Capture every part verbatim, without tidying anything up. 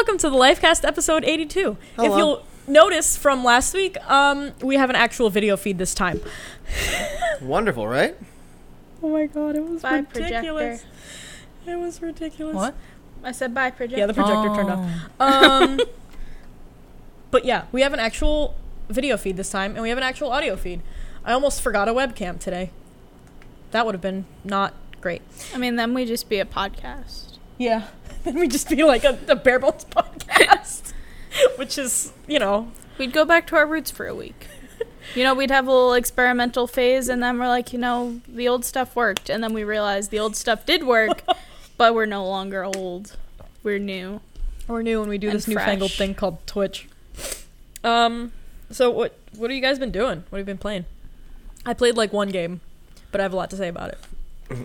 welcome to the Lifecast episode eighty-two. Hello. If you'll notice from last week, um, we have an actual video feed this time. Wonderful, right? Oh my god, it was Bye, ridiculous. projector. It was ridiculous. What? I said bye, projector. Yeah, the projector Oh. turned off. Um, but yeah, we have an actual video feed this time, and we have an actual audio feed. I almost forgot a webcam today. That would have been not great. I mean, then we just be a podcast. Yeah. Then we just be like a, a bare bones podcast. Which is, you know. We'd go back to our roots for a week. You know, we'd have a little experimental phase, and then we're like, you know, the old stuff worked. And then we realized the old stuff did work, but we're no longer old. We're new. We're new and we do And this newfangled fresh. thing called Twitch. Um, so what what have you guys been doing? What have you been playing? I played like one game, but I have a lot to say about it. Uh,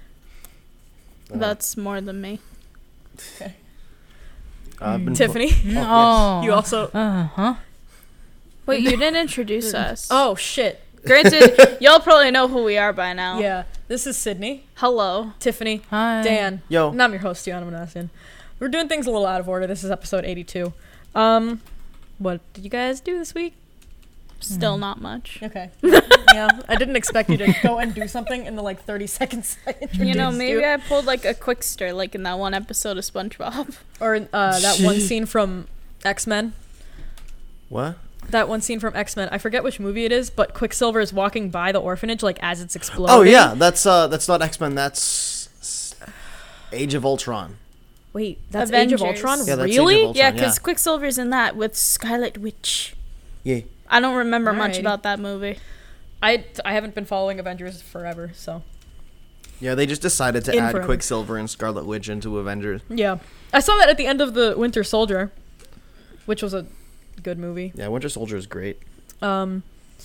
That's more than me. Okay. I've been Tiffany, Oh. you also. Uh huh. Wait, you didn't introduce us. Oh shit. Granted, y'all probably know who we are by now. Yeah. This is Sydney, Hello. Tiffany, Hi. Dan. Yo. And I'm your host, Yana Manassian. We're doing things a little out of order. This is episode eighty-two. Um, what did you guys do this week? Still not much. Okay. Yeah, I didn't expect you to go and do something in the like thirty seconds I introduced You know, maybe you. I pulled like a quickster, like in that one episode of SpongeBob. Or uh, that one scene from X-Men. What? That one scene from X-Men. I forget which movie it is, but Quicksilver is walking by the orphanage like as it's exploding. Oh yeah, that's uh, that's not X-Men. That's s- Age of Ultron. Wait, that's Age of Avengers. Ultron? Yeah, that's Age really? of Ultron. Yeah, yeah. because Quicksilver's in that with Scarlet Witch. Yeah. I don't remember much Alrighty. about that movie. I, I haven't been following Avengers forever, so. Yeah, they just decided to In add forever. Quicksilver and Scarlet Witch into Avengers. Yeah. I saw that at the end of the Winter Soldier, which was a good movie. Yeah, Winter Soldier is great. Um.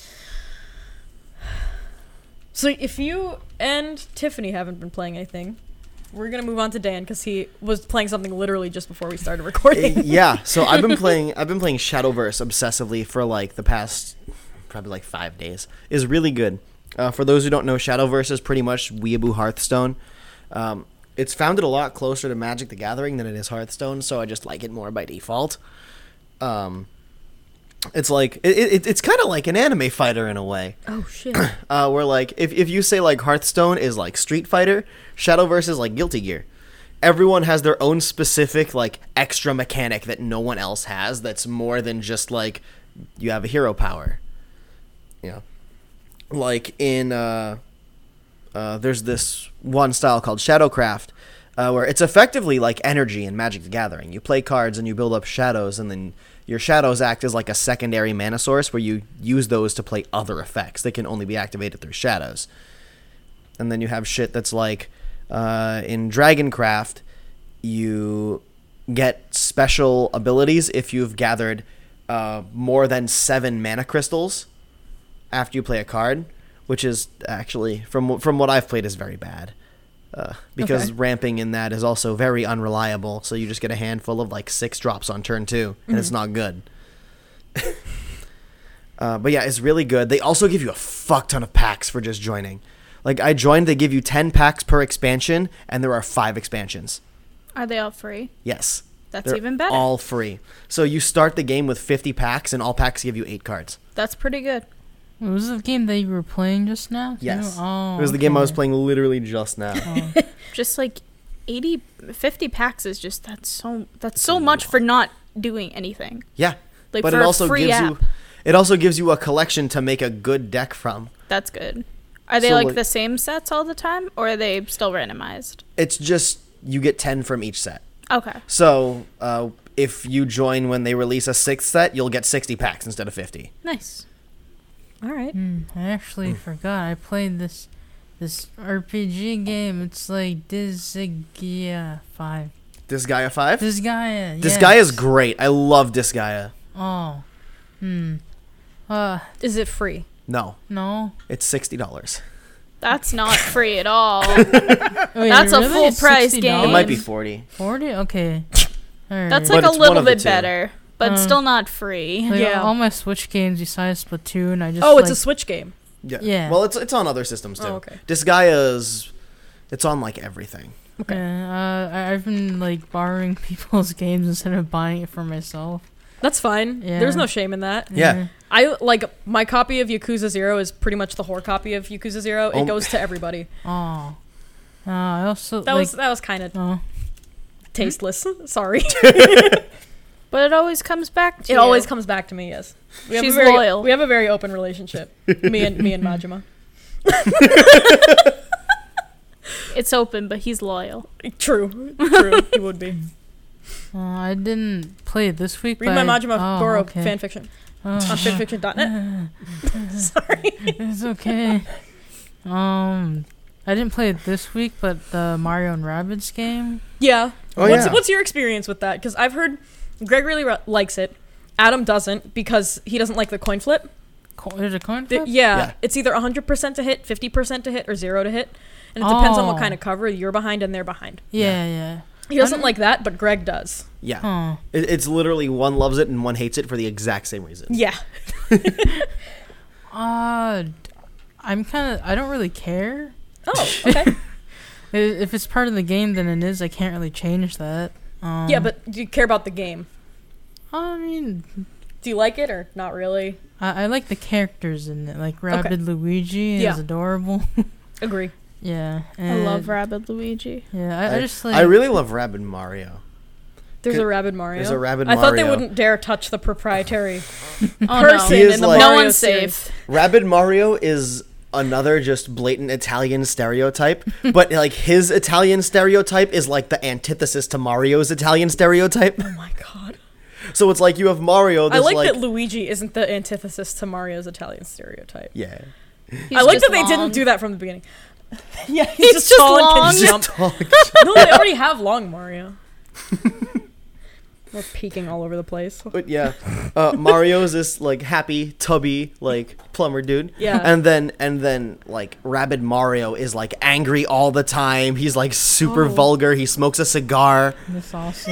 So if you and Tiffany haven't been playing anything, we're gonna move on to Dan because he was playing something literally just before we started recording. Uh, yeah, so I've been playing I've been playing Shadowverse obsessively for like the past probably like five days. It's really good. Uh, for those who don't know, Shadowverse is pretty much Weeaboo Hearthstone. Um, it's founded a lot closer to Magic the Gathering than it is Hearthstone, so I just like it more by default. Um, it's like it, it, it's kind of like an anime fighter in a way. Oh shit. Uh, where like if, if you say like Hearthstone is like Street Fighter, Shadowverse is like Guilty Gear. Everyone has their own specific like extra mechanic that no one else has. That's more than just like you have a hero power. You know, like in uh, uh, there's this one style called Shadowcraft, uh, where it's effectively like energy in Magic the Gathering. You play cards and you build up shadows, and then your shadows act as like a secondary mana source where you use those to play other effects that can only be activated through shadows. And then you have shit that's like uh, in Dragoncraft, you get special abilities if you've gathered uh, more than seven mana crystals after you play a card, which is actually, from from what I've played, is very bad. Uh, because Okay. ramping in that is also very unreliable, so you just get a handful of like six drops on turn two, and it's not good. uh, but yeah, it's really good. They also give you a fuck ton of packs for just joining. Like, I joined, they give you ten packs per expansion, and there are five expansions. Are they all free? Yes. That's They're even better. all free. So you start the game with fifty packs, and all packs give you eight cards. That's pretty good. What was the game that you were playing just now? Yes. Oh, It was the game I was okay. playing literally just now. Oh. Just like eighty, fifty packs is just that's so that's so much for not doing anything. Yeah. Like But for it also a free gives app. you it also gives you a collection to make a good deck from. That's good. Are they So, like, like- the same sets all the time, or are they still randomized? It's just you get ten from each set. Okay. So, uh, if you join when they release a sixth set, you'll get sixty packs instead of fifty. Nice. All right. Hmm, I actually forgot. I played this this R P G game. It's like Disgaea five. Disgaea five? Disgaea. Disgaea is yes. great. I love Disgaea. Oh. Hmm. Uh, Is it free? No, no. it's sixty dollars. That's not free at all. Wait, That's a really? full price sixty game. It Um, might be forty. forty? Okay. Alright. That's But like a it's one little of the bit two. better, but Um, still not free. Like, Yeah. all my Switch games besides Splatoon, I just Oh, it's like, a Switch game. Yeah. Yeah. Well, it's it's on other systems too. Oh, okay. Disgaea's it's on like everything. Okay. Yeah, uh, I- I've been like borrowing people's games instead of buying it for myself. That's fine. Yeah. There's no shame in that. Yeah. I like my copy of Yakuza Zero is pretty much the whole copy of Yakuza Zero. It Oh. goes to everybody. Oh. Uh, I also That like. was that was kind of Oh. tasteless. Sorry. But it always comes back to It you. always comes back to me. Yes. We have She's a very, loyal. We have a very open relationship. me and me and Majima. It's open, but he's loyal. True. True. He would be. Uh, I didn't play it this week. Read but my I- Majima oh, Goro okay. fanfiction Oh, on fanfiction dot net. Sorry. It's okay. Um, I didn't play it this week, but the Mario and Rabbids game. Yeah. Oh, what's yeah. what's your experience with that? Because I've heard Greg really ri- likes it. Adam doesn't because he doesn't like the coin flip. Co- Is it a coin The- flip? yeah, Yeah. it's either one hundred percent to hit, fifty percent to hit, or zero to hit. And it depends on what Oh. kind of cover you're behind and they're behind. Yeah, yeah. He doesn't I'm- like that, but Greg does. Yeah. Oh. It, it's literally one loves it and one hates it for the exact same reason. Yeah. Uh, d- I'm kind of. I don't really care. Oh, okay. I- If it's part of the game, then it is. I can't really change that. Um, yeah, but do you care about the game? I mean, Do you like it or not really? I, I like the characters in it. Like Rabbid Luigi Yeah. is adorable. Agree. Yeah. I love and- Rabbid Luigi. Yeah, I, I just like. I really love Rabbid Mario. There's Could- a Rabbid Mario. There's a Rabbid I thought they Mario. wouldn't dare touch the proprietary Oh person He is in the like- no, no Mario one's series. safe. Rabbid Mario is another just blatant Italian stereotype, but like his Italian stereotype is like the antithesis to Mario's Italian stereotype. Oh my god. So it's like you have Mario. I This like, like, that Luigi isn't the antithesis to Mario's Italian stereotype. yeah. He's I like just that they long. didn't do that from the beginning. Yeah, he's, He's just, just tall long. and can jump. Tall- No, they already have long Mario. We're peeking all over the place. But yeah, uh, Mario's this like happy, tubby, like plumber dude. Yeah. And then and then like Rabbid Mario is like angry all the time. He's like super Oh. vulgar. He smokes a cigar. That's awesome.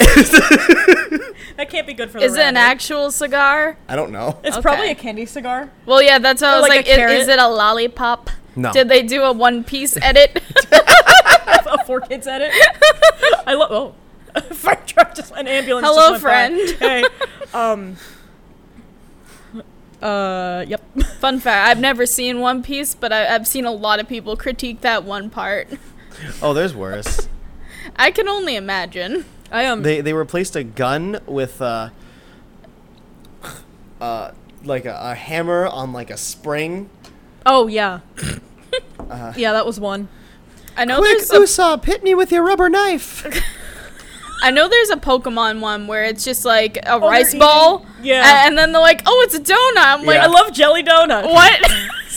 That can't be good for the Is it an rabbit. actual cigar? I don't know. It's Okay. probably a candy cigar. Well, yeah, that's what I Or was like like. a Is, carrot? is it a lollipop? No. Did they do a One Piece edit? A four kids edit. I love. Oh, fire truck just an ambulance. just Hello, went by. friend. Hey, um, uh, yep. Fun fact: I've never seen One Piece, but I, I've seen a lot of people critique that one part. Oh, there's worse. I can only imagine. I am. They they replaced a gun with uh uh like a, a hammer on like a spring. oh yeah. yeah, that was one. I know Quick, there's a, Usopp, hit me with your rubber knife. I know there's a Pokemon one where it's just like a Oh, rice they're ball, eating- yeah. a- and then they're like, "Oh, it's a donut." I'm like, Yeah. I love jelly donut. "What?"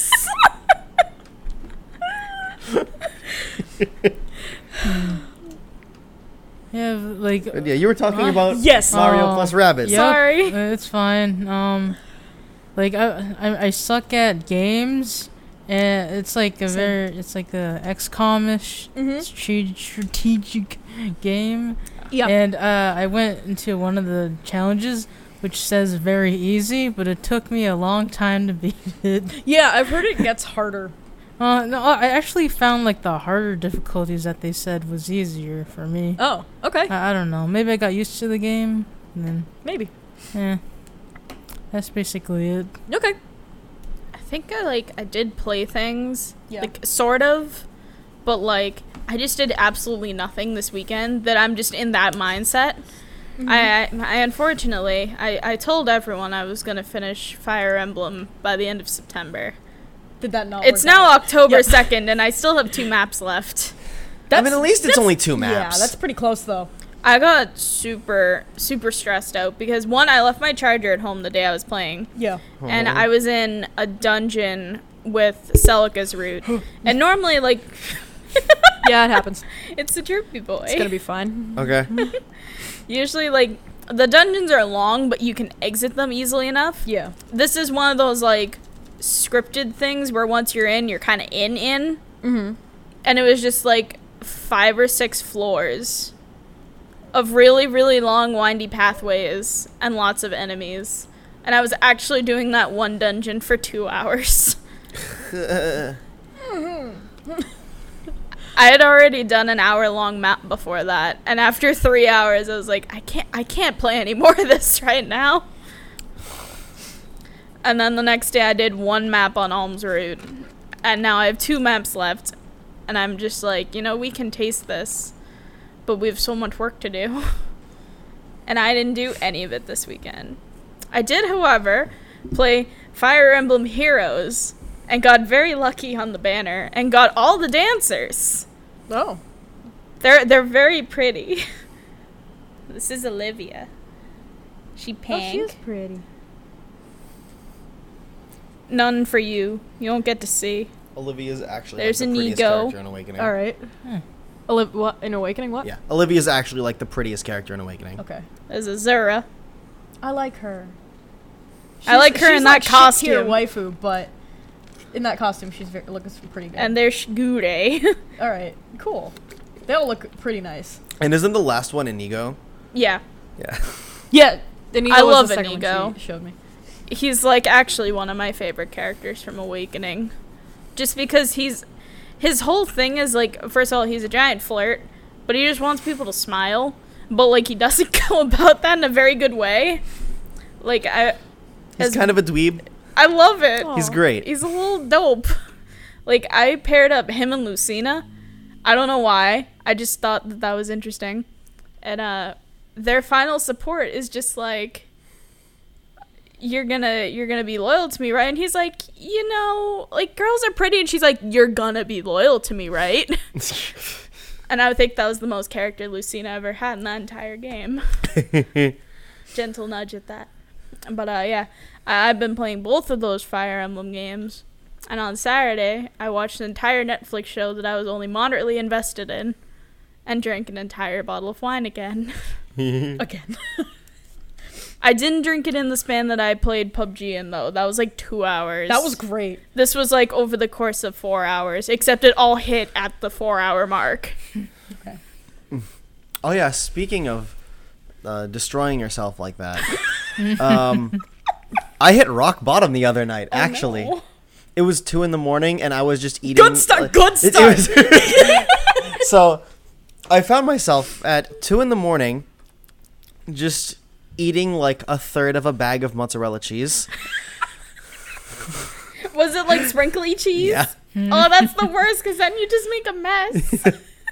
Yeah, like. Yeah, you were talking Uh, about Yes. Mario Oh. plus Rabbids. Yep, Sorry. uh, it's fine. Um, like I, I, I suck at games, and it's like a Same. very, it's like a X COM-ish Mhm. stra- strategic game. Yeah. And uh, I went into one of the challenges, which says very easy, but it took me a long time to beat it. Yeah, I've heard it gets harder. Uh, no, I actually found like the harder difficulties that they said was easier for me. Oh, okay. I, I don't know. Maybe I got used to the game, and then Maybe. yeah, that's basically it. Okay. I think I like I did play things, Yeah. like sort of, but like I just did absolutely nothing this weekend. That I'm just in that mindset. Mm-hmm. I, I I unfortunately I I told everyone I was gonna finish Fire Emblem by the end of September. Did that not? It's work now out? October Yep. second, and I still have two maps left. I mean, at least it's that's- only two maps. Yeah, that's pretty close though. I got super super stressed out because one, I left my charger at home the day I was playing. Yeah. And Oh. I was in a dungeon with Celica's route. And normally, like, Yeah, it happens. it's the droopy boy. It's gonna be fine. Okay. Usually, like, the dungeons are long, but you can exit them easily enough. Yeah. This is one of those, like, scripted things where once you're in, you're kind of in, in. Mm-hmm. And it was just, like, five or six floors of really, really long, windy pathways and lots of enemies. And I was actually doing that one dungeon for two hours. I had already done an hour long map before that, and after three hours, I was like, I can't, I can't play any more of this right now. And then the next day, I did one map on Alms Route, and now I have two maps left, and I'm just like, you know, we can taste this, but we have so much work to do. And I didn't do any of it this weekend. I did, however, play Fire Emblem Heroes, and got very lucky on the banner, and got all the dancers. Oh. They're they're very pretty. This is Olivia. She Oh, pink. she is pretty. None for you. You don't get to see. Olivia's actually There's like the an prettiest ego. character in Awakening. All right. Hmm. Oliv- what? In Awakening, what? Yeah, Olivia's actually like the prettiest character in Awakening. Okay. There's Azura. I like her. I like her she's in like that costume. shit-tier waifu, but in that costume, she's very, looks pretty good. And there's Shigure. all right, cool. They all look pretty nice. And isn't the last one Inigo? Yeah. Yeah. Yeah, Inigo I was love the second Inigo. one she showed me. He's like actually one of my favorite characters from Awakening. Just because he's his whole thing is like, first of all, he's a giant flirt, but he just wants people to smile. But like he doesn't go about that in a very good way. Like I He's as- kind of a dweeb. I love it. He's great. He's a little dope. Like I paired up him and Lucina. I don't know why. I just thought that that was interesting. And uh their final support is just like, you're gonna you're gonna be loyal to me, right? And he's like, you know, like girls are pretty, and she's like, you're gonna be loyal to me, right? And I would think that was the most character Lucina ever had in that entire game. Gentle nudge at that. But uh yeah, I- I've been playing both of those Fire Emblem games. And on Saturday, I watched an entire Netflix show that I was only moderately invested in, and drank an entire bottle of wine again. Again. I didn't drink it in the span that I played P U B G in, though. That was like two hours. That was great. This was like over the course of four hours, except it all hit at the four-hour mark. Okay. Oh yeah, speaking of uh, destroying yourself like that, um, I hit rock bottom the other night. Actually, no. it was two in the morning, and I was just eating. Good start, like- good it- start. it was- so, I found myself at two in the morning, just eating like a third of a bag of mozzarella cheese. Was it like sprinkly cheese? Yeah. Oh, that's the worst, because then you just make a mess.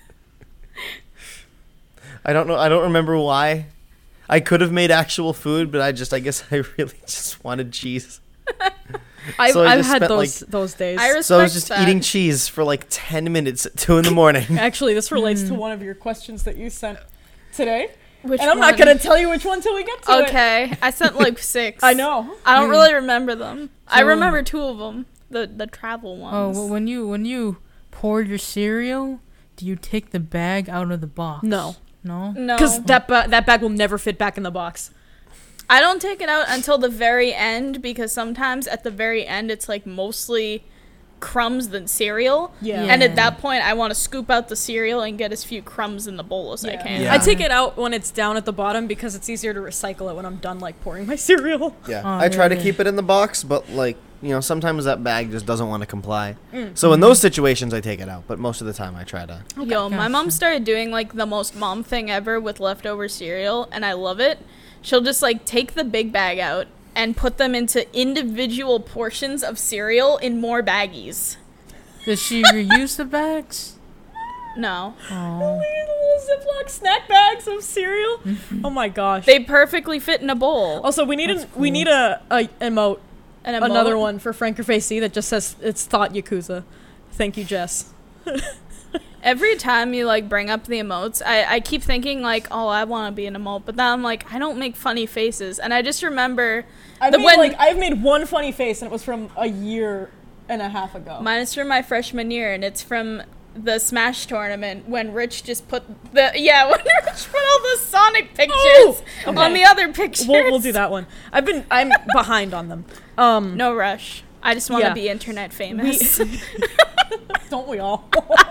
I don't know. I don't remember why. I could have made actual food, but I just, I guess, I really just wanted cheese. I've, So I I've just had spent, those like- those days. I respect So I was just that. eating cheese for like ten minutes at two in the morning. Actually, this relates to one of your questions that you sent today. Which and I'm one? not going to tell you which one till we get to it. Okay, I sent like six. I know. I don't really remember them. I So- remember two of them, the the travel Oh, ones. well, when you when you pour your cereal, do you take the bag out of the box? No. No. no, Because that, ba- that bag will never fit back in the box. I don't take it out until the very end, because sometimes at the very end it's like mostly crumbs than cereal. Yeah. And Yeah. at that point, I want to scoop out the cereal and get as few crumbs in the bowl as I Yeah. can. Yeah. I take it out when it's down at the bottom because it's easier to recycle it when I'm done like pouring my cereal. Yeah, Oh, I try to yeah. keep it in the box, but like you know, sometimes that bag just doesn't want to comply. So in those situations, I take it out. But most of the time, I try to. Yo, my Gotcha. mom started doing like the most mom thing ever with leftover cereal, and I love it. She'll just like take the big bag out and put them into individual portions of cereal in more baggies. Does she reuse the bags? No. Oh. Little Ziploc snack bags of cereal. Oh my gosh. They perfectly fit in a bowl. also, we need a, That's we cool. need a, a emote. And a Another mo- one for Frank or Facey that just says it's thought Yakuza. Thank you, Jess. Every time you like bring up the emotes, I, I keep thinking like, oh, I want to be an emote, but then I'm like, I don't make funny faces, and I just remember I've the made, when like I've made one funny face and it was from a year and a half ago. mine is from my freshman year, and it's from the Smash tournament when Rich just put the yeah when Rich put all the Sonic pictures Oh! Okay. on the other pictures. we'll, we'll do that one. I've been I'm behind on them. Um, No rush. I just want to Yeah. be internet famous. don't we all?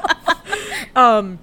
um,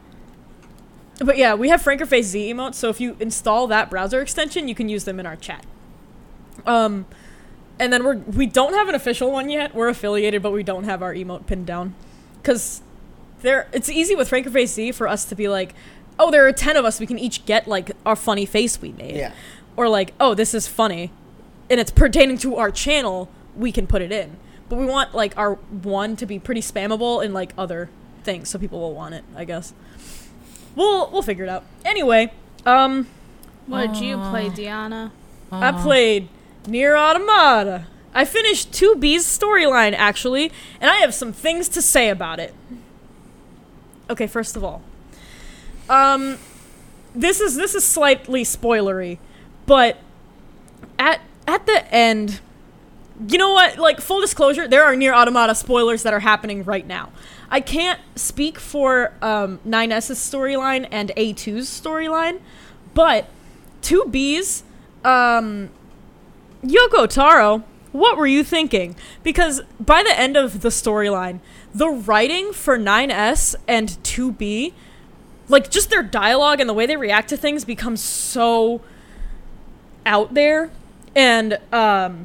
but yeah, we have Frank or Face Z emotes. So if you install that browser extension, you can use them in our chat. Um, and then we're we don't have an official one yet. We're affiliated, but we don't have our emote pinned down because there it's easy with Franker Face Z for us to be like, oh, there are ten of us, we can each get like our funny face we made. Yeah. Or like, oh, this is funny and it's pertaining to our channel, we can put it in. But we want like our one to be pretty spammable in like other things so people will want it, I guess. We'll we'll figure it out. Anyway, um What did you play, Aw. Deanna? I played Nier Automata. I finished two B's storyline, actually, and I have some things to say about it. Okay, first of all, um, this is this is slightly spoilery, but at at the end, you know what? Like, full disclosure, there are Nier Automata spoilers that are happening right now. I can't speak for um, nine S's storyline and A two's storyline, but two B's, um, Yoko Taro, what were you thinking? Because by the end of the storyline, the writing for nine S and two B, like just their dialogue and the way they react to things becomes so out there and um,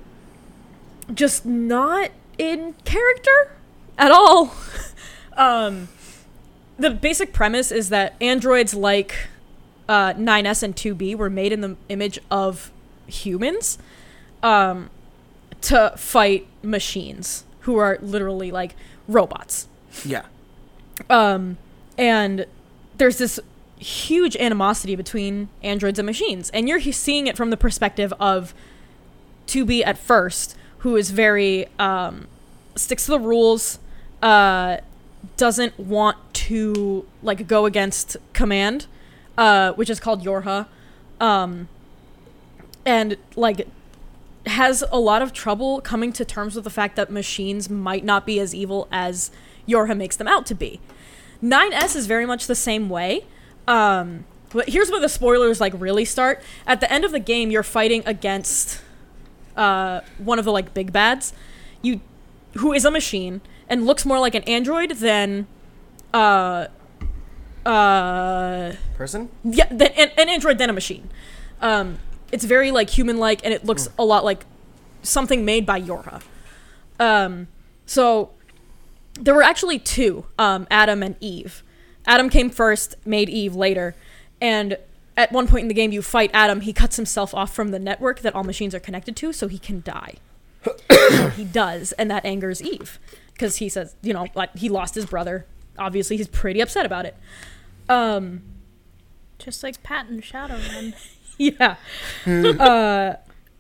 just not in character at all. um, the basic premise is that androids like uh, nine S and two B were made in the image of humans um, to fight machines who are literally like robots. Yeah. Um, and there's this huge animosity between androids and machines, and you're he- seeing it from the perspective of two B at first, who is very um, sticks to the rules, uh, doesn't want to like go against command, uh, which is called Yorha, um, and like has a lot of trouble coming to terms with the fact that machines might not be as evil as Yorha makes them out to be. nine S is very much the same way. Um, but here's where the spoilers like really start. At the end of the game, you're fighting against uh, one of the like big bads, you who is a machine and looks more like an android than uh, uh, Person? yeah, than an, an android than a machine. Um, it's very like human-like, and it looks a lot like something made by Yorha. Um, so there were actually two, um, Adam and Eve. Adam came first, made Eve later, and at one point in the game you fight Adam, he cuts himself off from the network that all machines are connected to so he can die. He does, and that angers Eve, because he says, you know, like, he lost his brother. Obviously, he's pretty upset about it. Um, Just like Pat and Shadowrun. yeah. uh,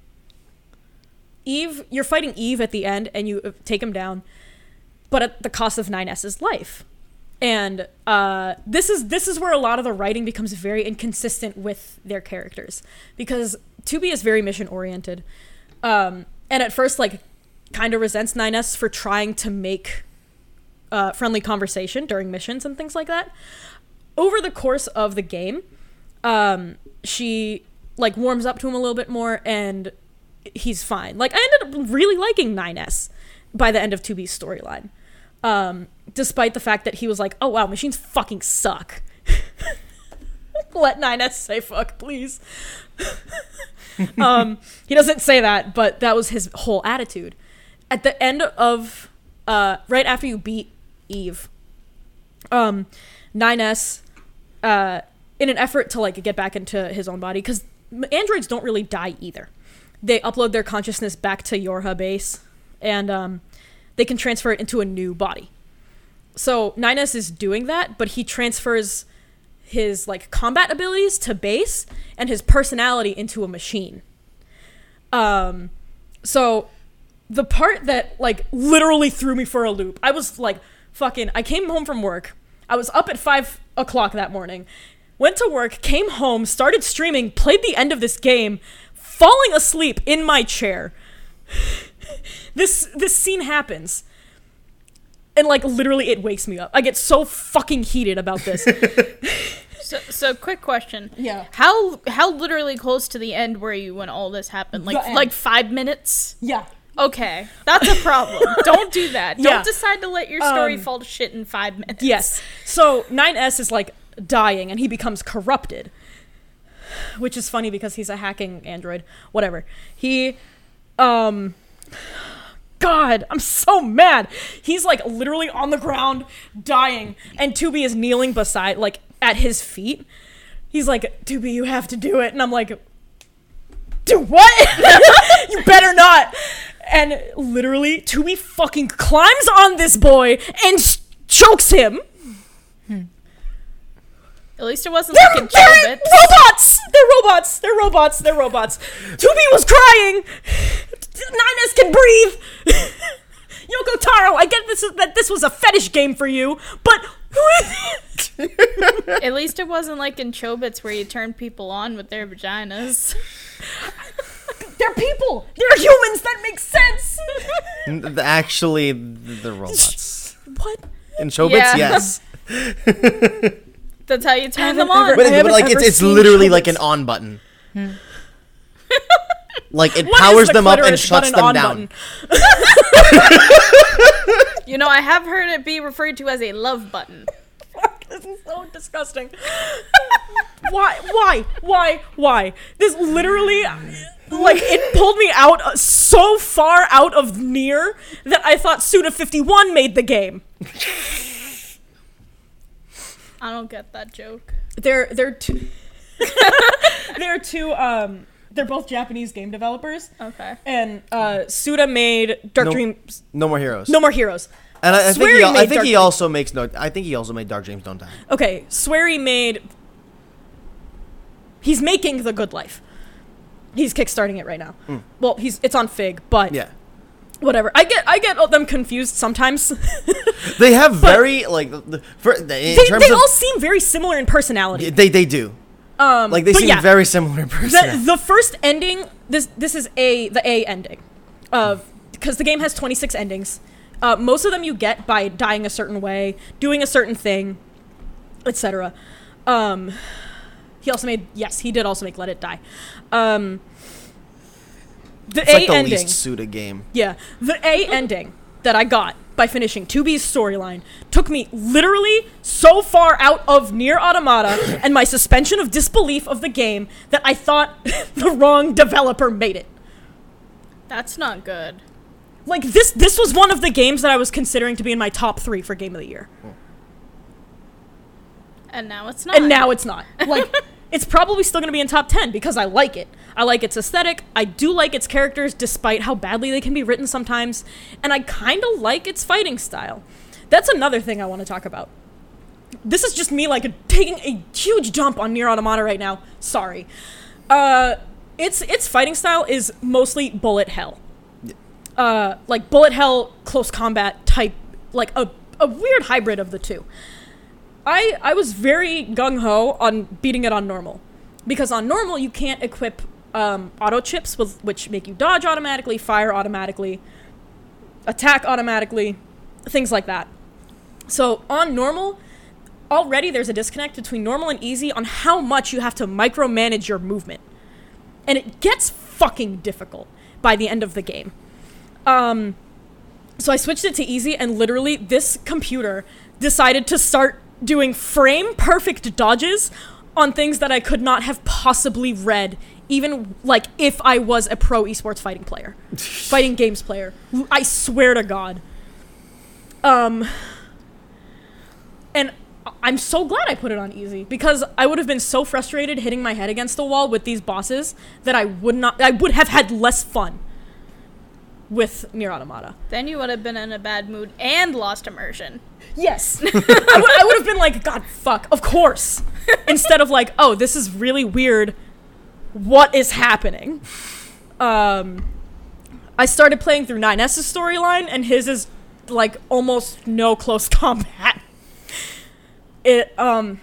Eve, you're fighting Eve at the end, and you uh, take him down, but at the cost of nine S's life. And uh, this is this is where a lot of the writing becomes very inconsistent with their characters, because two B is very mission oriented, um, and at first like kind of resents nine S for trying to make uh, friendly conversation during missions and things like that. Over the course of the game, um, she like warms up to him a little bit more, and he's fine. Like, I ended up really liking nine S by the end of two B's storyline. Um, despite the fact that he was like, oh wow, machines fucking suck. Let nine S say fuck, please. um, he doesn't say that, but that was his whole attitude. At the end of, uh, right after you beat Eve, um, nine S, uh, in an effort to like get back into his own body, because androids don't really die either. They upload their consciousness back to Yorha base, and um, they can transfer it into a new body. So nine S is doing that, but he transfers his like combat abilities to base and his personality into a machine. Um, so the part that like literally threw me for a loop, I was like, fucking, I came home from work. I was up at five o'clock that morning, went to work, came home, started streaming, played the end of this game, falling asleep in my chair. This this scene happens, and like literally it wakes me up. I get so fucking heated about this. So, so quick question. Yeah. How how literally close to the end were you when all this happened? Like The end. like five minutes? Yeah. Okay, that's a problem. Don't do that. Yeah. Don't decide to let your story Um, fall to shit in five minutes. Yes. So nine S is like dying, and he becomes corrupted, which is funny because he's a hacking android. Whatever. He, um, God, I'm so mad. He's like literally on the ground dying, and two B is kneeling beside, like at his feet. He's like, two B, you have to do it. And I'm like, do what? You better not. And literally, two B fucking climbs on this boy and sh- chokes him. At least it wasn't They're, like in they're Chobits. robots! They're robots! They're robots! They're robots! two B was crying! nine S can breathe! Yoko Taro, I get this that this was a fetish game for you, but who is it? At least it wasn't like in Chobits where you turn people on with their vaginas. They're people! They're humans! That makes sense! N- Actually, the robots. What? In Chobits, Yeah. yes. That's how you turn them haven't on. ever- But, I it- haven't but like ever it's it's seen literally like Chobits. an on button. Like it What is powers the them up and clitoris but shuts an them on down. button? You know, I have heard it be referred to as a love button. Fuck, this is so disgusting. Why? Why? Why? Why? This literally, like, it pulled me out uh, so far out of Nier that I thought Suda fifty-one made the game. I don't get that joke. They're they're two. they're two. Um, they're both Japanese game developers, Okay. and uh, Suda made Dark No- Dreams. No more heroes. No More Heroes. And I, I think Swery he, al- I made think Dark he Dreams. also makes no. I think he also made Dark Dreams Don't Die. Okay, Swery made. He's making The Good Life. He's kickstarting it right now. Mm. Well, he's it's on Fig, but Yeah, whatever. I get I get them confused sometimes. they have very like the, the- for in they terms they of all seem very similar in personality. they they do Um, like they but seem yeah, very similar in the person. the first ending. This this is a the A ending, of because the game has twenty-six endings. Uh, most of them you get by dying a certain way, doing a certain thing, et cetera. Um, he also made yes, he did also make Let It Die. Um, the It's A like the ending, least Suda game. yeah, the A ending that I got by finishing two B's storyline took me literally so far out of Nier Automata and my suspension of disbelief of the game that I thought the wrong developer made it. That's not good. Like this this was one of the games that I was considering to be in my top three for game of the year. And now it's not. And now it's not. Like it's probably still going to be in top ten because I like it. I like its aesthetic. I do like its characters despite how badly they can be written sometimes. And I kind of like its fighting style. That's another thing I want to talk about. This is just me like taking a huge jump on Nier Automata right now. Sorry. Uh its its fighting style is mostly bullet hell. Uh like bullet hell close combat type, like a a weird hybrid of the two. I I was very gung-ho on beating it on normal, because on normal you can't equip um, auto chips with which make you dodge automatically, fire automatically, attack automatically, things like that. So on normal, already there's a disconnect between normal and easy on how much you have to micromanage your movement, and it gets fucking difficult by the end of the game. Um, so I switched it to easy, and literally this computer decided to start doing frame perfect dodges on things that I could not have possibly read, even like if I was a pro esports fighting player, fighting games player. I swear to God. Um, and I'm so glad I put it on easy, because I would have been so frustrated hitting my head against the wall with these bosses that I would not, I would have had less fun with Nier Automata. Then you would have been in a bad mood and lost immersion. Yes. I, w- I would have been like, God, fuck, of course. Instead of like, oh, this is really weird. What is happening? Um, I started playing through nine S's storyline, and his is like almost no close combat. It, um,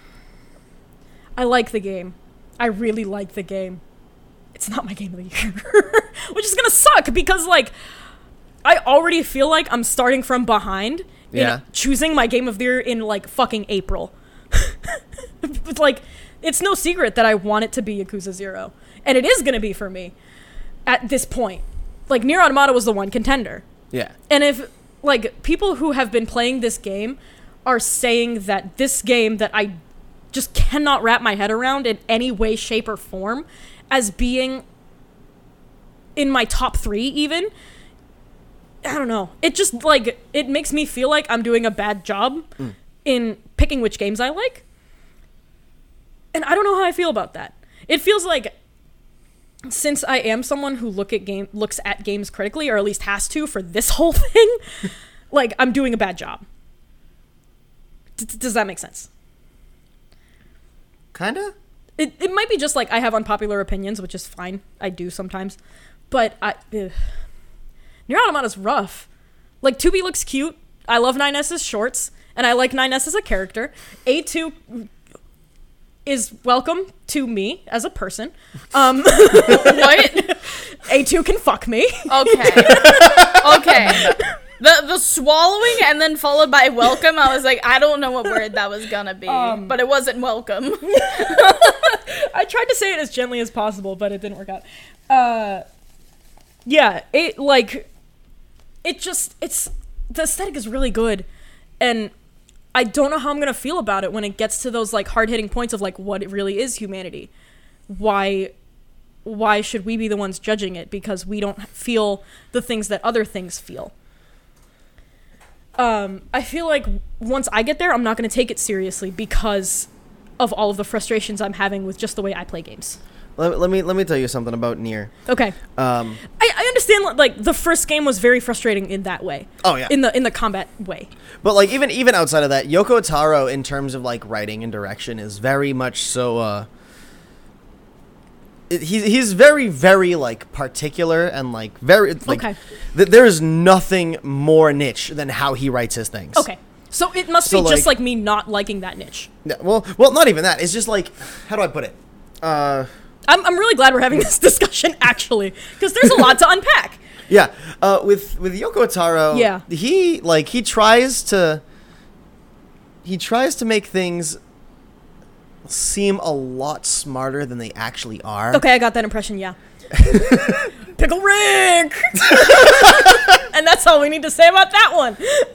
I like the game. I really like the game. It's not my game of the year, which is gonna suck because like, I already feel like I'm starting from behind. Yeah. In choosing my game of the year in like fucking April. It's like, it's no secret that I want it to be Yakuza Zero, and it is gonna be for me at this point. Like Nier Automata was the one contender, Yeah. and if like people who have been playing this game are saying that this game that I just cannot wrap my head around in any way, shape, or form as being in my top three even, I don't know. It just, like, it makes me feel like I'm doing a bad job mm. in picking which games I like. And I don't know how I feel about that. It feels like, since I am someone who look at game looks at games critically, or at least has to for this whole thing, like, I'm doing a bad job. D- does that make sense? Kinda? It it might be just, like, I have unpopular opinions, which is fine. I do sometimes. But I... Ugh. Nier Automata's rough. Like, two B looks cute. I love nine S's shorts, and I like nine S as a character. A two is welcome to me as a person. Um, what? A two can fuck me. Okay. Okay. The the swallowing and then followed by welcome, I was like, I don't know what word that was gonna be, um, but it wasn't welcome. I tried to say it as gently as possible, but it didn't work out. Uh, yeah, it, like... It just, it's, the aesthetic is really good, and I don't know how I'm going to feel about it when it gets to those, like, hard-hitting points of, like, what it really is humanity. Why, why should we be the ones judging it? Because we don't feel the things that other things feel. Um, I feel like once I get there, I'm not going to take it seriously because of all of the frustrations I'm having with just the way I play games. Let, let me let me tell you something about Nier. Okay. Um, I, I understand, like, the first game was very frustrating in that way. Oh yeah. In the in the combat way. But like even even outside of that, Yoko Taro in terms of like writing and direction is very much so. Uh, it, he's he's very very like particular and like very like. Okay. Th- there is nothing more niche than how he writes his things. Okay. So it must So, be just like- like me not liking that niche. Yeah, well, well, not even that. It's just like, how do I put it? Uh. I'm I'm really glad we're having this discussion, actually, because there's a lot to unpack. Yeah, uh, with with Yoko Taro, Yeah. he like he tries to he tries to make things seem a lot smarter than they actually are. Okay, I got that impression, yeah. Pickle Rick! And that's all we need to say about that one.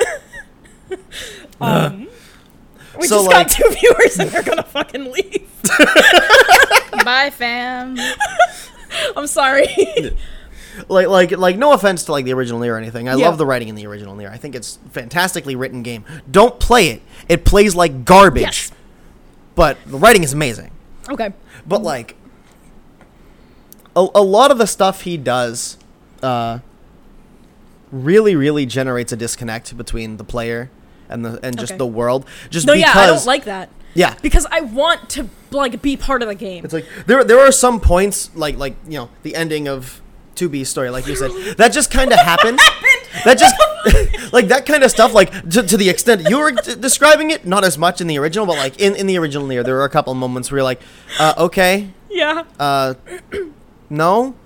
um, we So, just like- got two viewers and they're gonna fucking leave. Bye, fam. I'm sorry. Like like like no offense to like the original Nier or anything. I Yeah. love the writing in the original Nier. I think it's a fantastically written game. Don't play it. It plays like garbage. Yes. But the writing is amazing. Okay. But like a, a lot of the stuff he does uh really really generates a disconnect between the player and the and just Okay. the world just No, because yeah, I don't like that. yeah Because I want to, like, be part of the game. it's like there there are some points like like you know the ending of two B's story like you said that just kind of happened that just like that kind of stuff like to, to the extent you were d- describing it, not as much in the original, but like in in the original Nier there were a couple of moments where you're like uh okay Yeah. uh no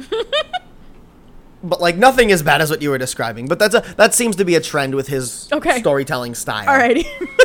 but like nothing as bad as what you were describing, but that's a that seems to be a trend with his Okay. storytelling style. Alrighty.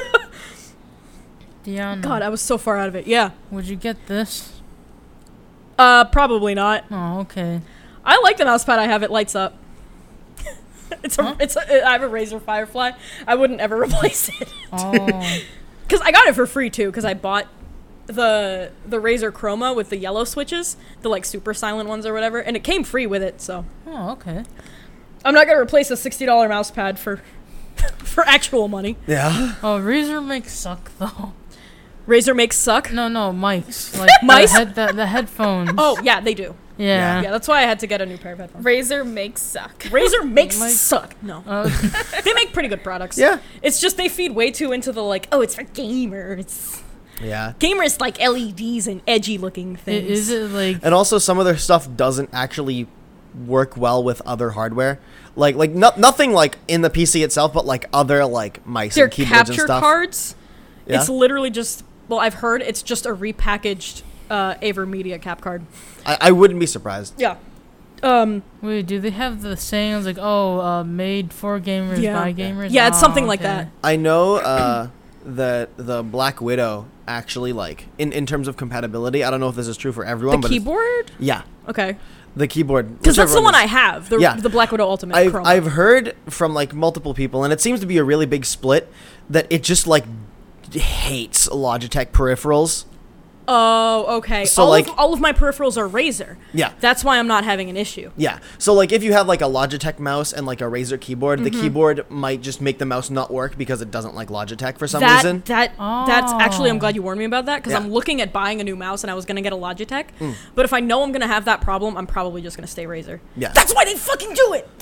Diana, God, I was so far out of it. Yeah. would you get this? Uh, probably not. Oh, okay. I like the mouse pad I have. It lights up. It's a, Huh? it's a, I have a Razer Firefly. I wouldn't ever replace it. Oh, Because I got it for free too. Because I bought the the Razer Chroma with the yellow switches, the like super silent ones or whatever, and it came free with it. So oh, okay. I'm not gonna replace a sixty dollar mouse pad for for actual money. Yeah. Oh, Razer mics suck though. Razer makes suck. No, no, mics. Like Mice? The, head, the, the headphones. Oh yeah, they do. yeah. Yeah, that's why I had to get a new pair of headphones. Razer makes suck. Razer makes Like- suck. No, Uh, they make pretty good products. Yeah. It's just they feed way too into the like, oh, it's for gamers. Yeah. Gamers like L E Ds and edgy looking i- things. is it like? And also some of their stuff doesn't actually work well with other hardware. Like like no, nothing like in the P C itself, but like other like mice Their and keyboards and capture stuff. cards? Yeah? It's literally just, well, I've heard it's just a repackaged uh, AverMedia cap card. I, I wouldn't be surprised. Yeah. Um, Wait, do they have the sayings like, "Oh, uh, made for gamers Yeah. by gamers"? Yeah, it's Oh, something like okay. that. I know uh, that the Black Widow actually like in, in terms of compatibility. I don't know if this is true for everyone, the but it's- keyboard? yeah, Okay. the keyboard. Because that's the whichever one I is- have, the, Yeah. the Black Widow Ultimate I've Chroma. I've heard from like multiple people, and it seems to be a really big split that it just like hates Logitech peripherals. Oh, okay. So, all like- of, all of my peripherals are Razer. Yeah. That's why I'm not having an issue. Yeah. So like if you have like a Logitech mouse and like a Razer keyboard, Mm-hmm. the keyboard might just make the mouse not work because it doesn't like Logitech for some that reason. that that's actually I'm Oh. glad you warned me about that because Yeah. I'm looking at buying a new mouse and I was gonna get a Logitech, Mm. but if I know I'm gonna have that problem, I'm probably just gonna stay Razer. Yeah. That's why they fucking do it.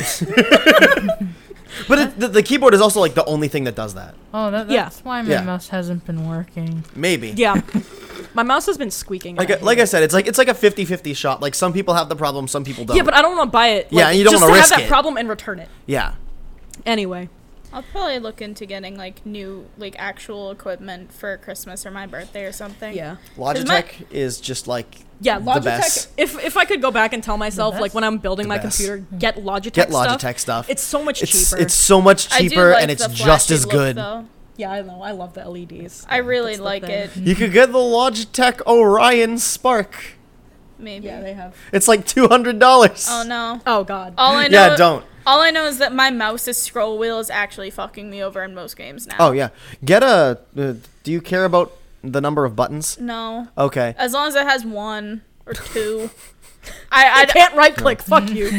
But it, the, the keyboard is also like the only thing that does that. Oh, that, Yeah. that's why my Yeah. mouse hasn't been working. Maybe. Yeah, my mouse has been squeaking. Like and I- like I hate said, it's like it's like a fifty-fifty shot. Like some people have the problem, some people it. don't. yeah, but I don't want to buy it. Yeah, like, you don't just wanna to risk have that it. problem and return it. yeah. Anyway, I'll probably look into getting like new, like actual equipment for Christmas or my birthday or something. yeah, Logitech is just like yeah. the Logitech. best. If if I could go back and tell myself like best? when I'm building The my best. computer, get Logitech. Get stuff, Logitech stuff. It's so much It's cheaper. it's so much I do cheaper like and it's the just flashy as look, good. though. yeah, I know. I love the L E Ds. I really Put stuff like there. it. You could get the Logitech Orion Spark. Maybe. Yeah, they have. It's like two hundred dollars. Oh no. Oh God. All I know. Yeah, don't. All I know is that my mouse's scroll wheel is actually fucking me over in most games now. Oh yeah. Get a. Uh, do you care about the number of buttons? No. Okay. As long as it has one or two. I, I I can't right click. Fuck you.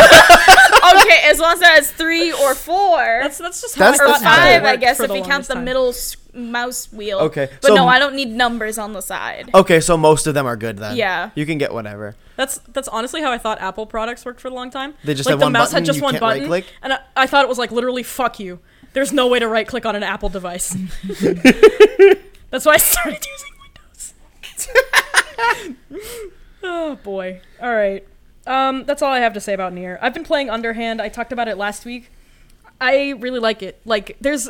okay, as long as it has three or four. That's that's just how That's- I or thought that's five, better. I guess, for if the you count longest the time. middle s- mouse wheel. Okay, But so- no, I don't need numbers on the side. Okay, so most of them are good then. Yeah. You can get whatever. That's that's honestly how I thought Apple products worked for a long time. They just like have the one mouse button, had just you one can't button, right-click? and I, I thought it was like literally fuck you. There's no way to right click on an Apple device. That's why I started using Windows. Oh boy. All right. Um, that's all I have to say about Nier. I've been playing Underhand. I talked about it last week. I really like it. Like, there's.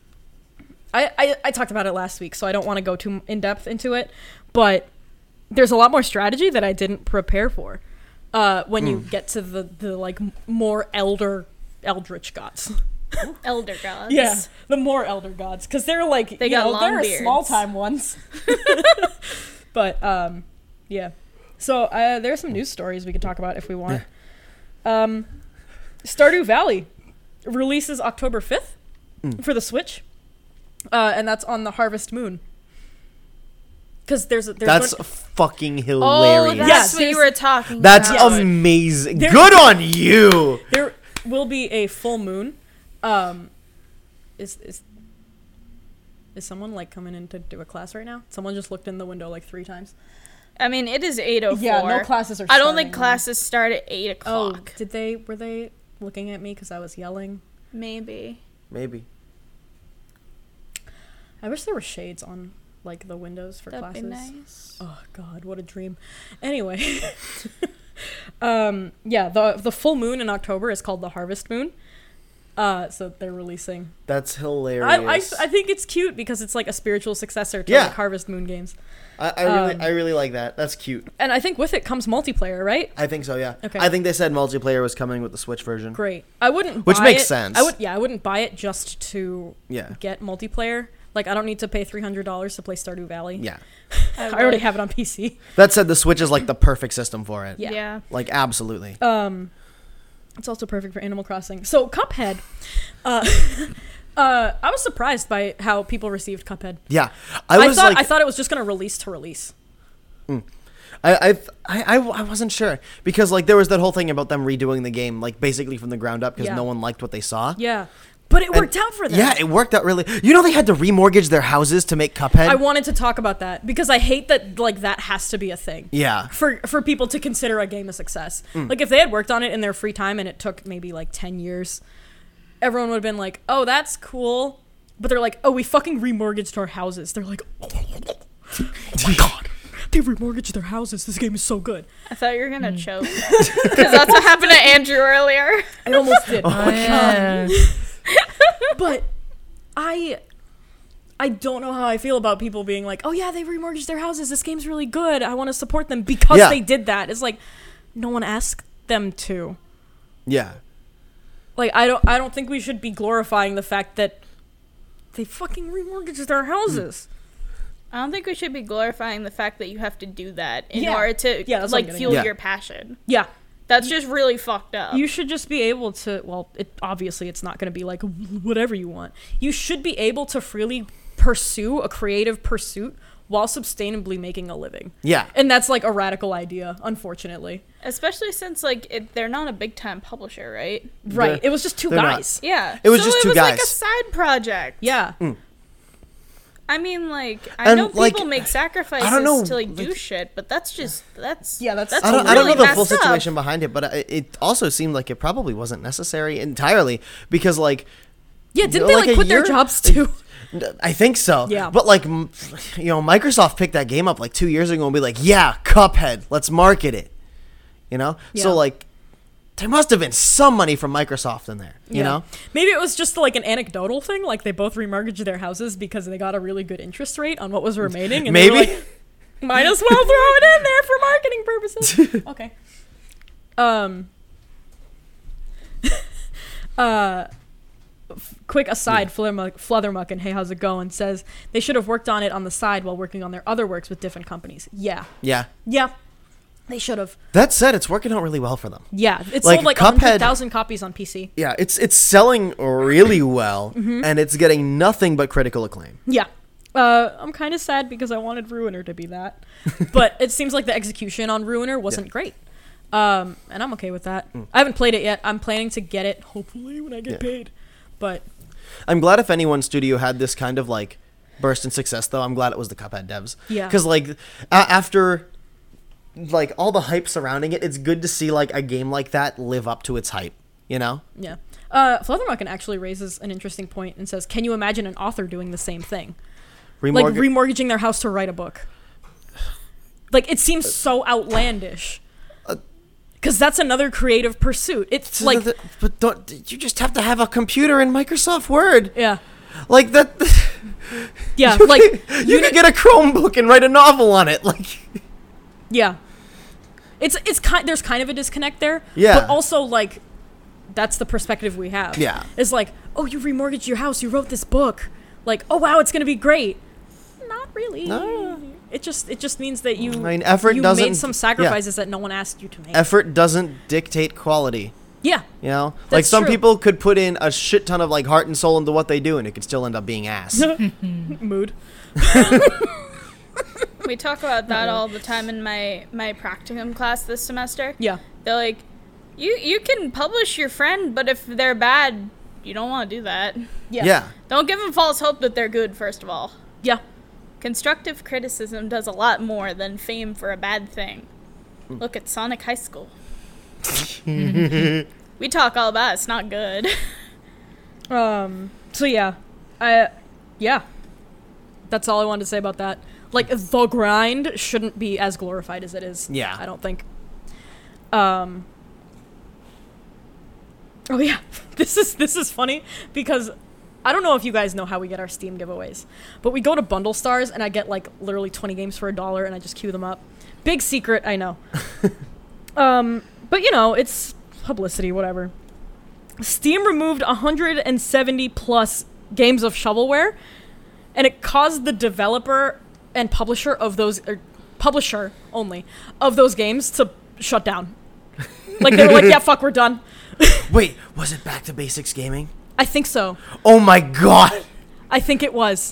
I, I, I talked about it last week, so I don't want to go too in depth into it, but there's a lot more strategy that I didn't prepare for. Uh, when you get to the, the like m- more elder eldritch gods. Elder gods. Yeah, the more elder gods, because they're like They you got know, long they're beards. small time ones. But um, yeah. So uh, there are some news stories we could talk about if we want. Um, Stardew Valley releases October fifth for the Switch, uh, and that's on the Harvest Moon. Because there's a, there's That's going- fucking Oh, hilarious. that's Yes, what you there's- were talking That's about. amazing. There- Good on you. there will be a full moon. Um, is is is someone like coming in to do a class right now? Someone just looked in the window like three times. I mean, it is eight oh four. Yeah, no classes are. I don't think starting. classes start at eight Oh, o'clock. did they? Were they looking at me because I was yelling? Maybe. Maybe. I wish there were shades on like the windows for That'd classes. be nice. Oh God, what a dream. Anyway, um, yeah, the the full moon in October is called the Harvest Moon. Uh, so they're releasing. That's I, hilarious. I I think it's cute because it's like a spiritual successor to Yeah. like Harvest Moon games, I, I really, um, I really like that. That's cute. and I think with it comes multiplayer, right? I think so. Yeah. Okay. I think they said multiplayer was coming with the Switch version. Great. I wouldn't. Which buy makes it- sense. I would. Yeah, I wouldn't buy it just to Yeah. get multiplayer. Like I don't need to pay three hundred dollars to play Stardew Valley. Yeah. I, I already would. have it on P C. That said, the Switch is like the perfect system for it. Yeah. Yeah. Like absolutely. Um, it's also perfect for Animal Crossing. So Cuphead, uh, uh, I was surprised by how people received Cuphead. Yeah. I I, was thought like, I thought it was just gonna release to release. I, I, I, I I wasn't sure because like there was that whole thing about them redoing the game like basically from the ground up because Yeah. no one liked what they saw. Yeah, but it And- worked out for them. Yeah, it worked out really. You know they had to remortgage their houses to make Cuphead. I wanted to talk about that because I hate that like that has to be a thing. yeah. For for people to consider a game a success. Mm. Like if they had worked on it in their free time and it took maybe like ten years, everyone would have been like, "Oh, that's cool." But they're like, "Oh, we fucking remortgaged our houses." They're like, "Oh my god. They remortgaged their houses. This game is so good." I thought you were gonna choke. Because that's what happened to Andrew earlier. I almost did. Oh, yeah. But I I don't know how I feel about people being like, "Oh yeah, they remortgaged their houses. This game's really good. I want to support them because Yeah. they did that." It's like no one asked them to. Yeah. Like I don't I don't think we should be glorifying the fact that they fucking remortgaged their houses. I don't think we should be glorifying the fact that you have to do that in Yeah. order to Yeah, that's what I'm like getting fuel at. Yeah. your passion. Yeah. That's just really fucked up. You should just be able to well, it obviously it's not going to be like whatever you want. You should be able to freely pursue a creative pursuit while sustainably making a living. Yeah. And that's like a radical idea, unfortunately. Especially since like it, they're not a big time publisher, right? Right. They're- it was just two they're not. guys. Yeah. It was so just it two was like a guys. side project. Yeah. I mean, like I And, know like, people make sacrifices I don't know, to like, do like- shit, but that's just that's Yeah, that's- that's I don't, really I don't know the full messed up. situation behind it, but it, it also seemed like it probably wasn't necessary entirely because, like, Yeah, didn't know, they like like a quit their year- jobs too? I think so. Yeah. But, like, m- you know, Microsoft picked that game up like two years ago and be like, yeah, Cuphead, let's market it. You know? Yeah. So, like, there must have been some money from Microsoft in there, you Yeah. know? Maybe it was just like an anecdotal thing, like they both remortgaged their houses because they got a really good interest rate on what was remaining. And they were Maybe. like, might as well throw it in there for marketing purposes. Okay. Um. uh. f- Quick aside, Fluthermuck, Fluthermuck and Hey How's It Going says they should have worked on it on the side while working on their other works with different companies. Yeah. Yeah. Yeah. They should have. That said, it's working out really well for them. Yeah. It Like, sold like Cuphead- one hundred thousand copies on P C. Yeah, it's it's selling really well, Mm-hmm. and it's getting nothing but critical acclaim. Yeah. Uh, I'm kind of sad because I wanted Ruiner to be that. But it seems like the execution on Ruiner wasn't Yeah. great. Um, and I'm okay with that. I haven't played it yet. I'm planning to get it, hopefully, when I get Yeah. paid. But, I'm glad if any one studio had this kind of like burst in success, though. I'm glad it was the Cuphead devs. Yeah. Because like a- after like all the hype surrounding it, it's good to see like a game like that live up to its hype. You know? yeah. Uh, Fluthermuck actually raises an interesting point and says, can you imagine an author doing the same thing? Like Remortga- remortgaging their house to write a book. Like, it seems so outlandish. Because that's another creative pursuit. It's like, Th- th- but don't you just have to have a computer in Microsoft Word? yeah. Like that. Yeah, you like, could, you could get a Chromebook and write a novel on it. Like, yeah. It's, it's kind, there's kind of a disconnect there. Yeah. But also, like, that's the perspective we have. Yeah. It's like, oh, you remortgaged your house, you wrote this book. Like, oh wow, it's gonna be great. Not really. No. It just it just means that you I mean, effort you doesn't- made some sacrifices that no one asked you to make. effort doesn't dictate quality. yeah. You know, like That's some true. people could put in a shit ton of like heart and soul into what they do, and it could still end up being ass. Mood. We talk about that all the time in my my practicum class this semester. Yeah. They're like, you you can publish your friend, but if they're bad, you don't want to do that. Yeah. Yeah. Don't give them false hope that they're good. First of all, Yeah. constructive criticism does a lot more than fame for a bad thing. Look at Sonic High School. We talk all about it. It's not good. Um. So yeah, I yeah. That's all I wanted to say about that. Like, the grind shouldn't be as glorified as it is. Yeah. I don't think. Um. Oh yeah, this is this is funny because I don't know if you guys know how we get our Steam giveaways, but we go to Bundle Stars and I get like literally twenty games for a dollar and I just queue them up. Big secret, I know. um, but you know, it's publicity, whatever. Steam removed one hundred seventy plus games of shovelware, and it caused the developer and publisher of those, or publisher only, of those games to shut down. Like, they were like, yeah, fuck, we're done. Wait, was it Back to Basics Gaming? I think so. Oh my god! I think it was.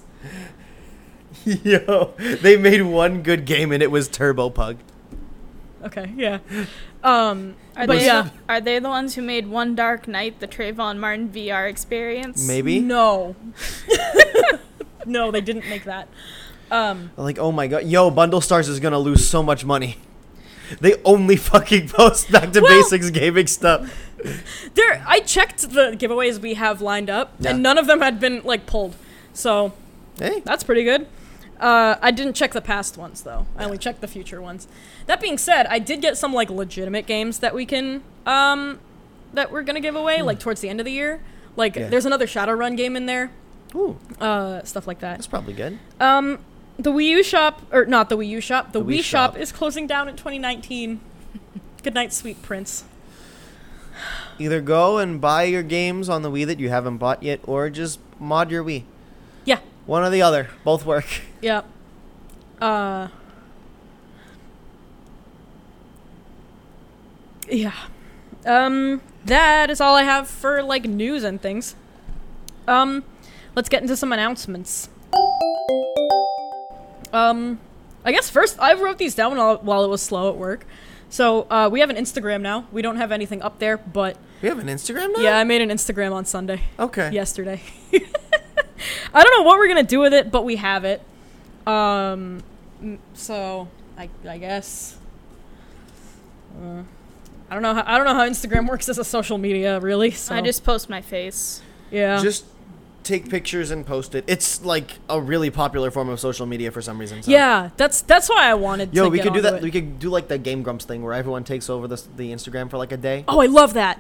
Yo, they made one good game and it was Turbo Pug. Okay, yeah. Um, Are but they yeah. the, are they the ones who made One Dark Night, the Trayvon Martin V R experience? Maybe? No. No, they didn't make that. Um, Like, oh my god. Yo, Bundle Stars is gonna lose so much money. They only fucking post Back to Well- Basics gaming stuff. there, I checked the giveaways we have lined up, Yeah. and none of them had been, like, pulled. So, Hey. that's pretty good. Uh, I didn't check the past ones, though. I only checked the future ones. That being said, I did get some, like, legitimate games that we can, um, that we're gonna give away, like, towards the end of the year. Like, Yeah. there's another Shadowrun game in there, Ooh, uh, stuff like that. that's probably good. Um, the Wii U shop, or not the Wii U shop, the, The Wii, Wii shop. shop. is closing down in twenty nineteen. Good night, sweet prince. Either go and buy your games on the Wii that you haven't bought yet, or just mod your Wii. Yeah, One or the other. Both work. yeah. Uh, yeah. Um, that is all I have for, like, news and things. Um, let's get into some announcements. Um, I guess first I wrote these down while, while it was slow at work. So uh, we have an Instagram now. We don't have anything up there, but We have an Instagram now? yeah, I made an Instagram on Sunday. Okay. Yesterday. I don't know what we're gonna do with it, but we have it. Um, m- so I I guess. Uh, I don't know. How, I don't know how Instagram works as a social media, really. So I just post my face. yeah. Just take pictures and post it. It's like a really popular form of social media for some reason. So. yeah, that's that's why I wanted. Yo, to we get could do onto that. it. We could do like the Game Grumps thing where everyone takes over the the Instagram for like a day. Oh, I love that.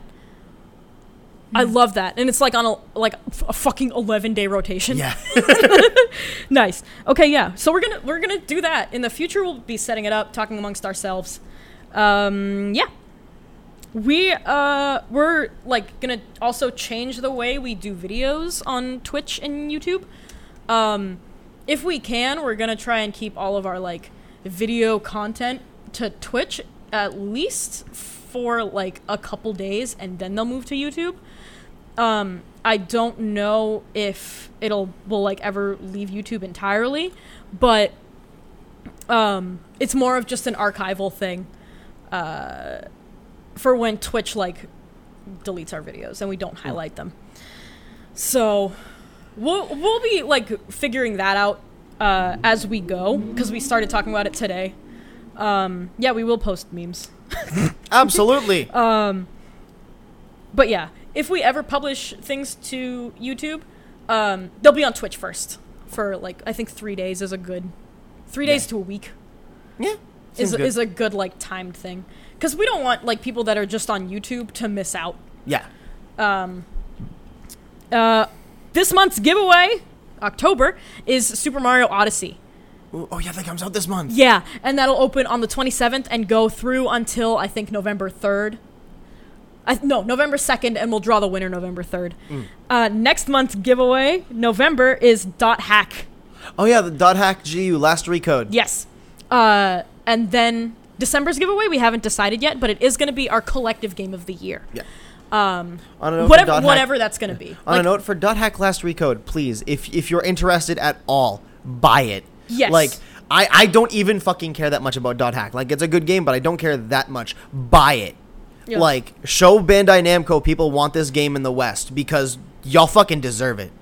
I love that, and it's like on a like a fucking eleven day rotation. Yeah. Nice. Okay, yeah. So we're gonna we're gonna do that in the future. We'll be setting it up, talking amongst ourselves. Um, yeah. We uh we're like gonna also change the way we do videos on Twitch and YouTube. Um, if we can, we're gonna try and keep all of our like video content to Twitch at least for like a couple days, and then they'll move to YouTube. Um, I don't know if it'll will like ever leave YouTube entirely, but um, it's more of just an archival thing uh, for when Twitch like deletes our videos and we don't highlight them. So we'll we'll be like figuring that out uh, as we go, because we started talking about it today. Um, yeah, we will post memes. Absolutely. Um, but yeah, if we ever publish things to YouTube, um, they'll be on Twitch first for like I think three days is a good three days Yeah. to a week Yeah. is seems a, good. is a good like timed thing, because we don't want like people that are just on YouTube to miss out. Yeah. Um, uh, this month's giveaway, October, is Super Mario Odyssey. Ooh, oh yeah, that comes out this month. Yeah, and that'll open on the twenty-seventh and go through until I think November third. I, no, November second, and we'll draw the winner November third. Mm. Uh, next month's giveaway, November, is Dot Hack. Oh yeah, the dot hack G U last recode. Yes. Uh, and then December's giveaway, we haven't decided yet, but it is going to be our collective game of the year. Yeah. Um, On a note for whatever, dot hack- whatever that's going to be. On Like, a note for dot hack last recode, please, if if you're interested at all, buy it. Yes. Like I I don't even fucking care that much about dot hack. Like it's a good game, but I don't care that much. Buy it. Yeah. Like show Bandai Namco people want this game in the West because y'all fucking deserve it.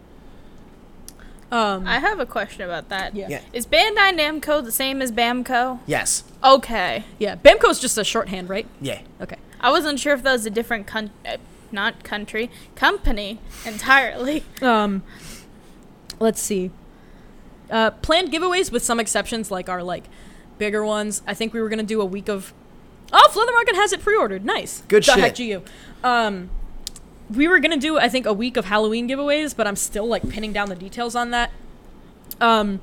um, I have a question about that. yeah. Yeah. Is Bandai Namco the same as Bamco? Yes. Okay. Yeah, Bamco's just a shorthand, right? Yeah. Okay. I wasn't sure if that was a different con- uh, not country, company entirely. Um, let's see. Uh, planned giveaways with some exceptions, like our like bigger ones. I think we were gonna do a week of. Oh, Leather Market has it pre-ordered. Nice. Good Dot shit. Hack G U. Um, we were gonna do I think a week of Halloween giveaways, but I'm still like pinning down the details on that. Um.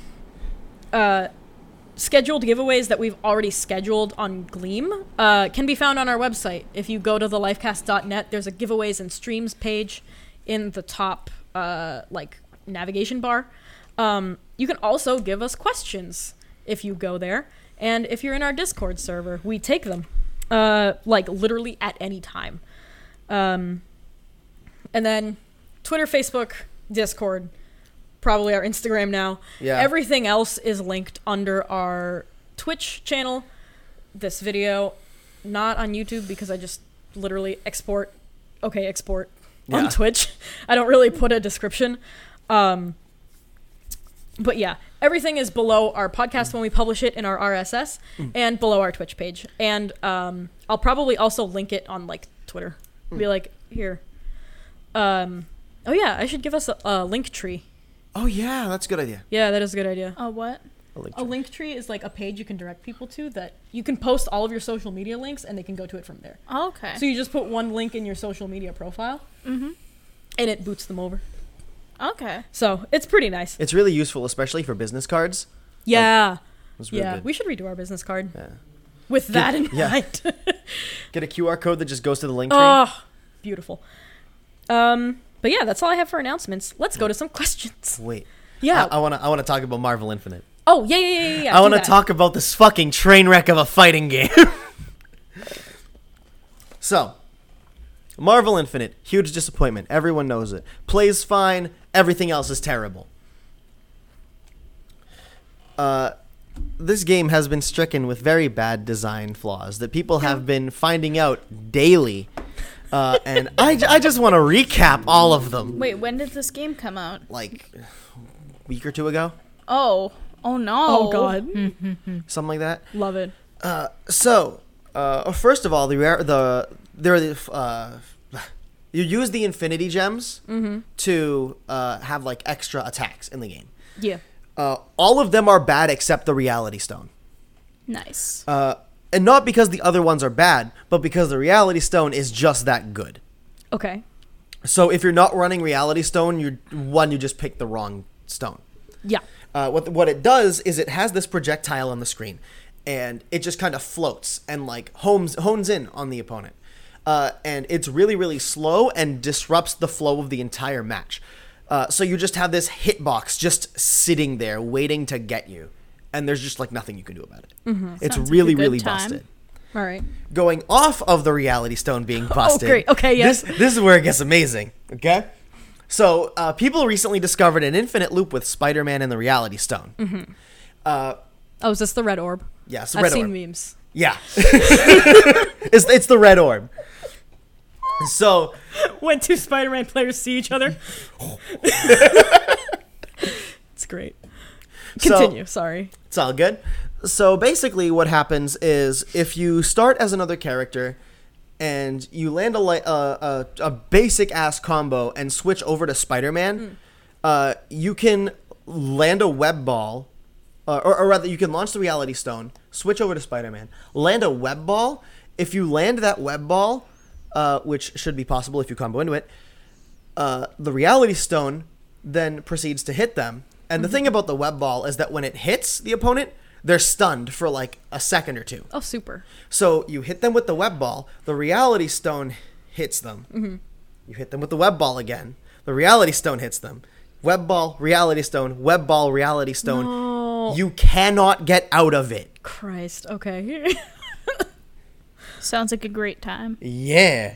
Uh. Scheduled giveaways that we've already scheduled on Gleam uh, can be found on our website. If you go to the lifecast dot net, there's a giveaways and streams page in the top uh, like navigation bar. Um, you can also give us questions if you go there, and if you're in our Discord server, we take them uh, like literally at any time. Um, and then Twitter, Facebook, Discord. Probably our Instagram now. Yeah. Everything else is linked under our Twitch channel. This video, not on YouTube because I just literally export. Okay, export on Yeah. Twitch. I don't really put a description. Um, but yeah, everything is below our podcast when we publish it in our R S S and below our Twitch page. And um, I'll probably also link it on like Twitter. Be like, here. Um, oh yeah, I should give us a, a link tree. Oh yeah, that's a good idea. Yeah, that is a good idea. Oh, what? A link A link tree is like a page you can direct people to that you can post all of your social media links and they can go to it from there. Oh, okay. So you just put one link in your social media profile mm-hmm. and it boots them over. Okay. So it's pretty nice. It's really useful, especially for business cards. Yeah. It's really Yeah. good. We should redo our business card Yeah. with that in yeah. mind. Get a Q R code that just goes to the link tree. Oh, beautiful. Um, but yeah, that's all I have for announcements. Let's go to some questions. Wait. Yeah. I, I wanna I wanna talk about Marvel Infinite. oh, yeah, yeah, yeah, yeah. yeah. I do wanna that. talk about this fucking train wreck of a fighting game. So, Marvel Infinite, huge disappointment. Everyone knows it. Plays fine. Everything else is terrible. uh, this game has been stricken with very bad design flaws that people have been finding out daily. Uh, and I, j- I just want to recap all of them. Wait, when did this game come out? Like a week or two ago, Oh. Oh no. Oh god. something like that. Love it. Uh, so, uh, first of all, the rare, the there are the uh, you use the Infinity Gems to uh, have like extra attacks in the game. Yeah. Uh, all of them are bad except the Reality Stone. Nice. Uh, and not because the other ones are bad, but because the Reality Stone is just that good. Okay. So if you're not running Reality Stone, you're one, you just picked the wrong stone. Yeah. Uh, what what it does is it has this projectile on the screen, and it just kind of floats and like homes hones in on the opponent, uh, and it's really really slow and disrupts the flow of the entire match. Uh, so you just have this hitbox just sitting there waiting to get you, and there's just like nothing you can do about it. Mm-hmm. It's Sounds like really a good really time. busted. All right. Going off of the Reality Stone being busted. Oh, great. Okay, yes. This, this is where it gets amazing. Okay? So, uh, people recently discovered an infinite loop with Spider-Man and the Reality Stone. Mm-hmm. Uh, Oh, is this the red orb? yeah, it's the I've red seen orb. memes. Yeah. it's, it's the red orb. So, When two Spider-Man players see each other. It's great. So- Continue. Sorry. it's all good. So, basically what happens is if you start as another character and you land a, li- uh, a, a basic-ass combo and switch over to Spider-Man, uh, you can land a web ball, uh, or, or rather, you can launch the Reality Stone, switch over to Spider-Man, land a web ball. If you land that web ball, uh, which should be possible if you combo into it, uh, the Reality Stone then proceeds to hit them. And the thing about the web ball is that when it hits the opponent, they're stunned for like a second or two. Oh, super. So you hit them with the web ball, the Reality Stone hits them. Mm-hmm. You hit them with the web ball again, the Reality Stone hits them. Web ball, Reality Stone, web ball, Reality Stone. No. You cannot get out of it. Christ. Okay. Sounds like a great time. Yeah.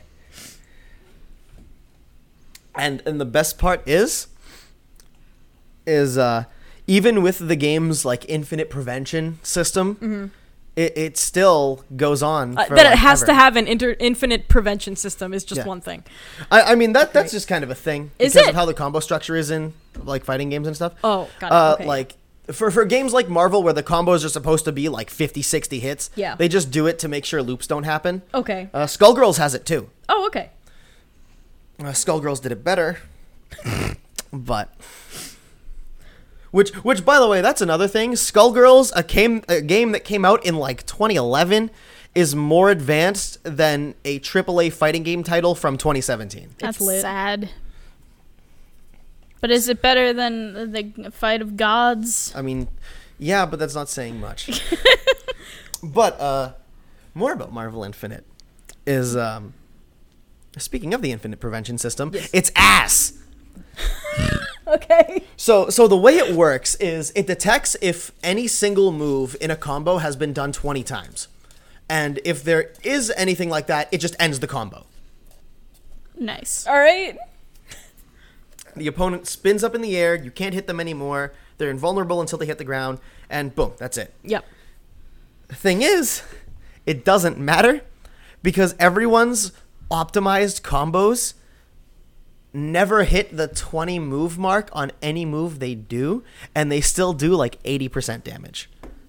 And and the best part is is uh even with the game's like infinite prevention system, mm-hmm. it, it still goes on. Uh, For that like it has ever. to have an inter- infinite prevention system is just Yeah. one thing. I, I mean that that's just kind of a thing Is because it? of how the combo structure is in like fighting games and stuff. Oh, got it. Uh, Okay. Like for for games like Marvel where the combos are supposed to be like fifty, sixty hits, Yeah. they just do it to make sure loops don't happen. Okay. Uh, Skullgirls has it too. Oh, okay. Uh, Skullgirls did it better, but which which by the way, that's another thing. Skullgirls, a came a game that came out in like twenty eleven, is more advanced than a triple A fighting game title from twenty seventeen. That's lit. sad. But is it better than the Fight of Gods? I mean, yeah, but that's not saying much. But uh, more about Marvel Infinite is um, speaking of the Infinite Prevention system, Yes. it's ass. Okay. So, so the way it works is it detects if any single move in a combo has been done twenty times. And if there is anything like that, it just ends the combo. Nice. All right. The opponent spins up in the air, you can't hit them anymore, they're invulnerable until they hit the ground, and boom, that's it. Yep. The thing is, it doesn't matter because everyone's optimized combos never hit the twenty move mark on any move they do, and they still do like eighty percent damage.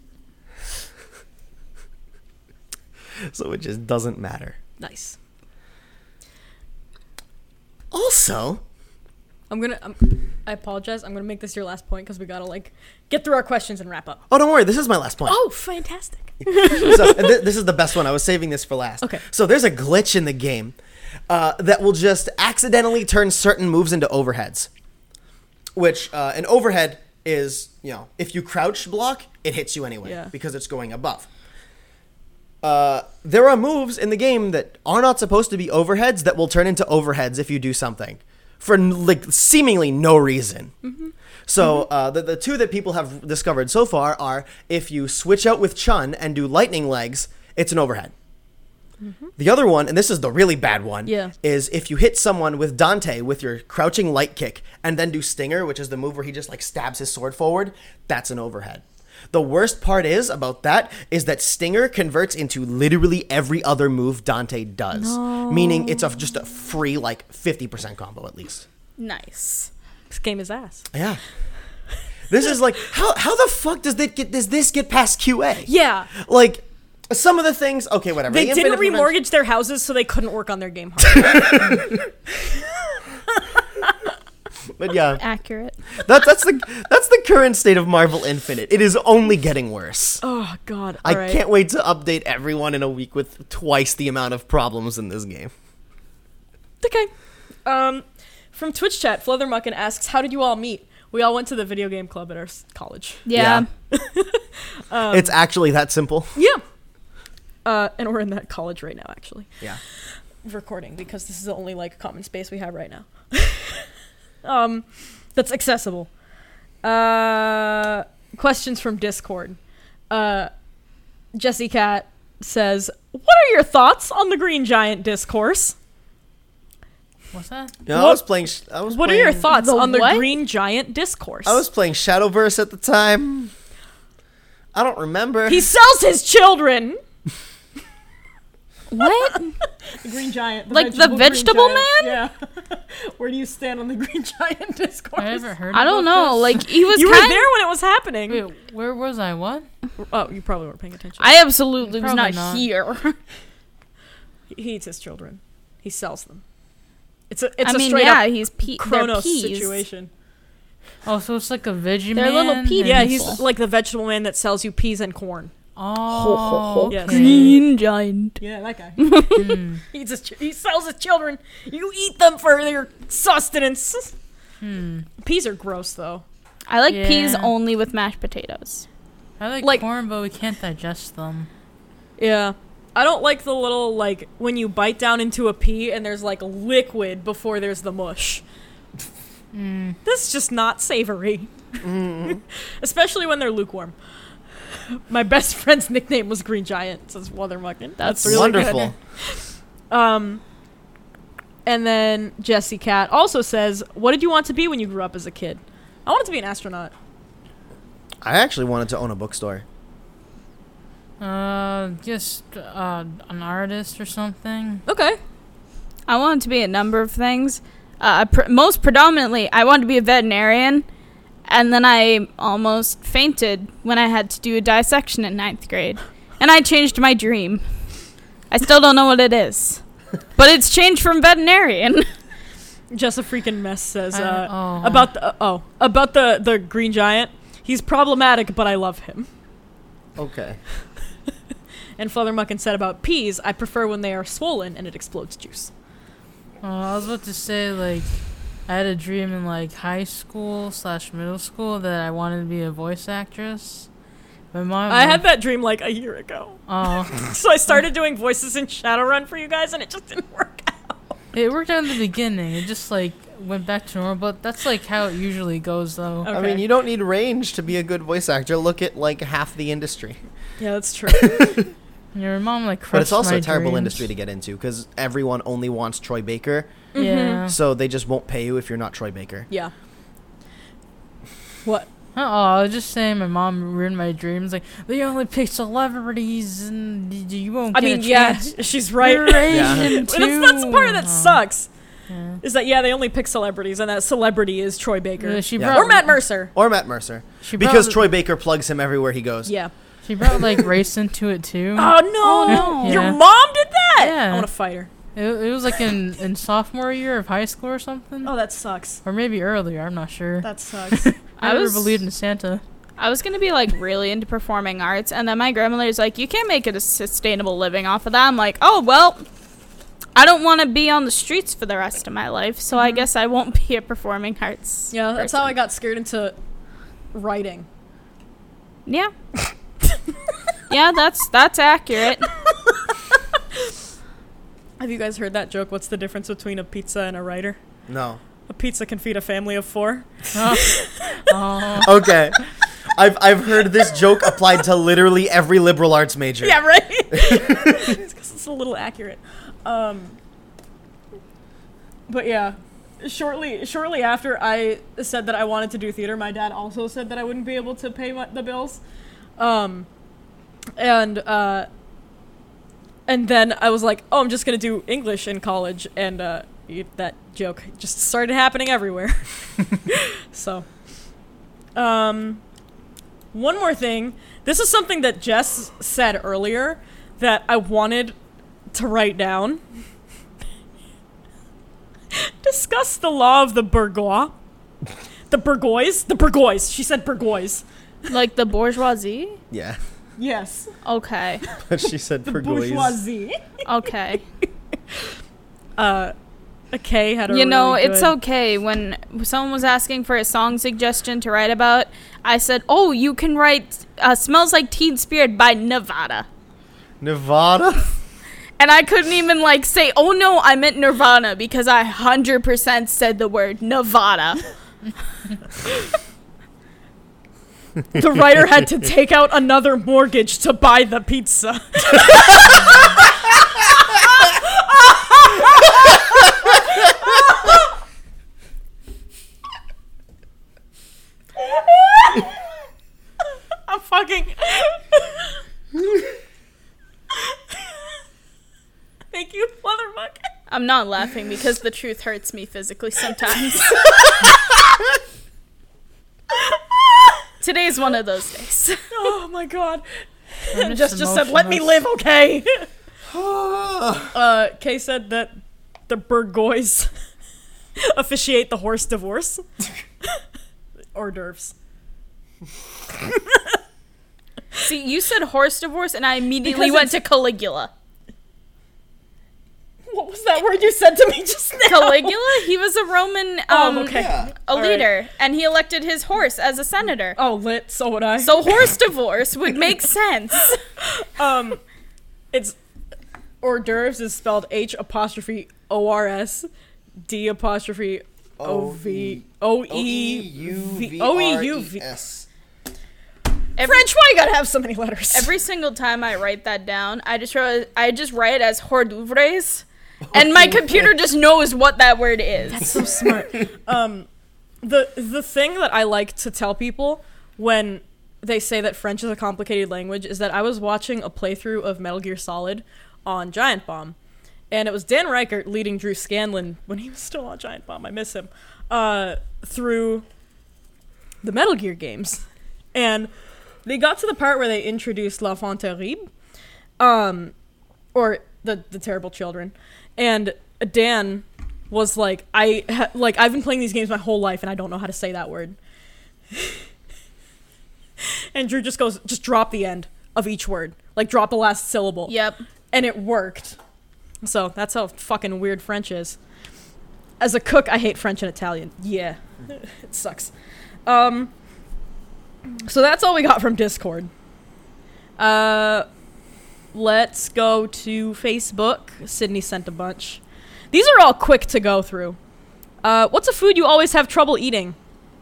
So it just doesn't matter. Nice. Also, I'm gonna. I'm, I apologize. I'm gonna make this your last point because we gotta like get through our questions and wrap up. oh, don't worry, this is my last point. Oh, fantastic. So and th- this is the best one. I was saving this for last. Okay. So there's a glitch in the game uh, that will just accidentally turn certain moves into overheads. Which uh, an overhead is, you know, if you crouch block, it hits you anyway Yeah. because it's going above. Uh, there are moves in the game that are not supposed to be overheads that will turn into overheads if you do something for like seemingly no reason. Mm-hmm. So uh, the the two that people have discovered so far are if you switch out with Chun and do lightning legs, it's an overhead. The other one, and this is the really bad one, Yeah. is if you hit someone with Dante with your crouching light kick and then do Stinger, which is the move where he just like stabs his sword forward, that's an overhead. The worst part is about that is that Stinger converts into literally every other move Dante does. No. Meaning it's a, just a free, like, fifty percent combo at least. Nice. This game is ass. Yeah. This is like, how how the fuck does this get, does this get past Q A? Yeah. Like, some of the things, okay, whatever. They The didn't Infinite Revenge- remortgage their houses, so they couldn't work on their game hard. But yeah, Accurate. that, that's the that's the current state of Marvel Infinite. It is only getting worse. Oh, God. I All right. can't wait to update everyone in a week with twice the amount of problems in this game. Okay. Um, from Twitch chat, Fluthermuckin asks, how did you all meet? We all went to the video game club at our s- college. Yeah. Um, It's actually that simple. Yeah. Uh, and we're in that college right now, actually. Yeah. Recording, because this is the only, like, common space we have right now. um, that's accessible. Uh, questions from Discord. Uh, Jessie Cat says, what are your thoughts on the Green Giant discourse? What's that? Yeah, I What- was playing. sh- I was What playing, are your thoughts The on the what? Green Giant discourse? I was playing Shadowverse at the time. I don't remember. He sells his children! What? The Green Giant. Like the Green vegetable Giant. Yeah. Where do you stand on the Green Giant discourse? I never heard. I don't about know. this. Like he was You were kind there when it was happening. Wait, where was I? What? Oh, you probably weren't paying attention. I absolutely was Probably not, not. here. He he eats his children. He sells them. It's a it's I a mean, straight yeah, up he's pe- they're Kronos peas. situation. Oh, so it's like a veggie They're man. little pea and- Yeah, people. he's like the vegetable man that sells you peas and corn. Oh, Yes. okay. Green giant. Yeah, that guy. Hmm. he, eats his ch- he sells his children. You eat them for their sustenance. Hmm. Peas are gross though. I like peas Yeah. only with mashed potatoes. I like, Like- corn, but we can't digest them. Yeah. I don't like the little, like, when you bite down into a pea and there's, like, liquid before there's the mush. Mm. That's just not savory. Especially when they're lukewarm. My best friend's nickname was Green Giant, says Fluthermuckin. That's really Wonderful. good. Um, and then Jessie Cat also says, what did you want to be when you grew up as a kid? I wanted to be an astronaut. I actually wanted to own a bookstore. Uh, just uh, an artist or something. Okay. I wanted to be a number of things. Uh, pr- most predominantly, I wanted to be a veterinarian, and then I almost fainted when I had to do a dissection in ninth grade, and I changed my dream. I still don't know what it is, but it's changed from veterinarian. Just a freaking mess says, I- uh, oh. about the, uh, oh, about the, the Green Giant. He's problematic, but I love him. Okay. And Fluthermuckin said about peas, I prefer when they are swollen and it explodes juice. Uh, I was about to say, like, I had a dream in, like, high school slash middle school that I wanted to be a voice actress. My mom... I had that dream like a year ago. Oh. So I started doing voices in Shadowrun for you guys and it just didn't work out. It worked out in the beginning. It just, like, went back to normal. But that's, like, how it usually goes, though. Okay. I mean, you don't need range to be a good voice actor. Look at, like, half the industry. Yeah, that's true. Your mom, like, crushed But it's also my a terrible dreams. industry to get into because everyone only wants Troy Baker. Yeah. So they just won't pay you if you're not Troy Baker. Yeah. What? Oh, I was just saying my mom ruined my dreams. Like, they only pick celebrities and y- you won't I get mean, a yeah, chance. she's right. You're Asian, That's, too. that's the part that Oh. sucks. Yeah. Is that, yeah, they only pick celebrities and that celebrity is Troy Baker. Yeah, she Yeah. brought, Or Matt Mercer. Or Matt Mercer. She Because brought, Troy Baker plugs him everywhere he goes. Yeah. She brought, like, race into it, too. Oh, no. Oh, no. Your Yeah. mom did that? Yeah. I want to fight her. It, it was, like, in, in sophomore year of high school or something. Oh, that sucks. Or maybe earlier, I'm not sure. That sucks. I I never was- believed in Santa. I was gonna be like really into performing arts, and then my grandmother's like, "You can't make it a sustainable living off of that." I'm like, "Oh well, I don't want to be on the streets for the rest of my life, so I guess I won't be a performing arts." Yeah, that's person." how I got scared into writing. Yeah. Yeah, that's that's accurate. Have you guys heard that joke? What's the difference between a pizza and a writer? No. A pizza can feed a family of four. Oh. Oh. Okay. I've I've heard this joke applied to literally every liberal arts major. Yeah, right? It's because it's a little accurate. Um, but yeah, shortly shortly after I said that I wanted to do theater, my dad also said that I wouldn't be able to pay my, the bills. Um, and uh, and then I was like, oh, I'm just gonna do English in college, and uh, that joke just started happening everywhere. So, um, one more thing. This is something that Jess said earlier that I wanted to write down. Discuss the law of the bourgeois. The bourgeois? The bourgeois. She said bourgeois. Like the bourgeoisie? Yeah. Yes. Okay. But she said The bourgeois. bourgeoisie. Okay. Uh, Kay had a You know, really it's good- okay. When someone was asking for a song suggestion to write about, I said, oh, you can write uh, Smells Like Teen Spirit by Nevada. Nevada? And I couldn't even, like, say, oh, no, I meant Nirvana, because I one hundred percent said the word Nevada. The writer had to take out another mortgage to buy the pizza. I'm fucking... Thank you, motherfucker. I'm not laughing because the truth hurts me physically sometimes. Today's one of those days. Oh my god. I'm Just just said, let me live, okay? uh, Kay said that the Burgoys officiate the horse divorce. Hors d'oeuvres. See, you said horse divorce, and I immediately Because went it's- to Caligula. What was that word you said to me just now? Caligula? He was a Roman, um, Oh, okay. Yeah. a All right. leader, and he elected his horse as a senator. Oh, lit. So would I. So horse divorce would make sense. um, it's hors d'oeuvres is spelled H apostrophe O R S D apostrophe O V O E V O E U V. S. Every, French, why you gotta have so many letters? every single time I write that down, I just wrote, I just write it as hors d'oeuvres, and my computer just knows what that word is. so smart. Um, the the thing that I like to tell people when they say that French is a complicated language is that I was watching a playthrough of Metal Gear Solid on Giant Bomb, and it was Dan Reichert leading Drew Scanlon when he was still on Giant Bomb. I miss him. Uh, through the Metal Gear games, and they got to the part where they introduced L'Enfant Terrible, um, or the the terrible children, and Dan was like, I ha- like I've been playing these games my whole life and I don't know how to say that word. And Drew just goes, just drop the end of each word, like drop the last syllable. Yep. And it worked. So that's how fucking weird French is. As a cook, I hate French and Italian. Yeah, it sucks. Um. So that's all we got from Discord. Uh, let's go to Facebook. Sydney sent a bunch. These are all quick to go through. Uh, what's a food you always have trouble eating?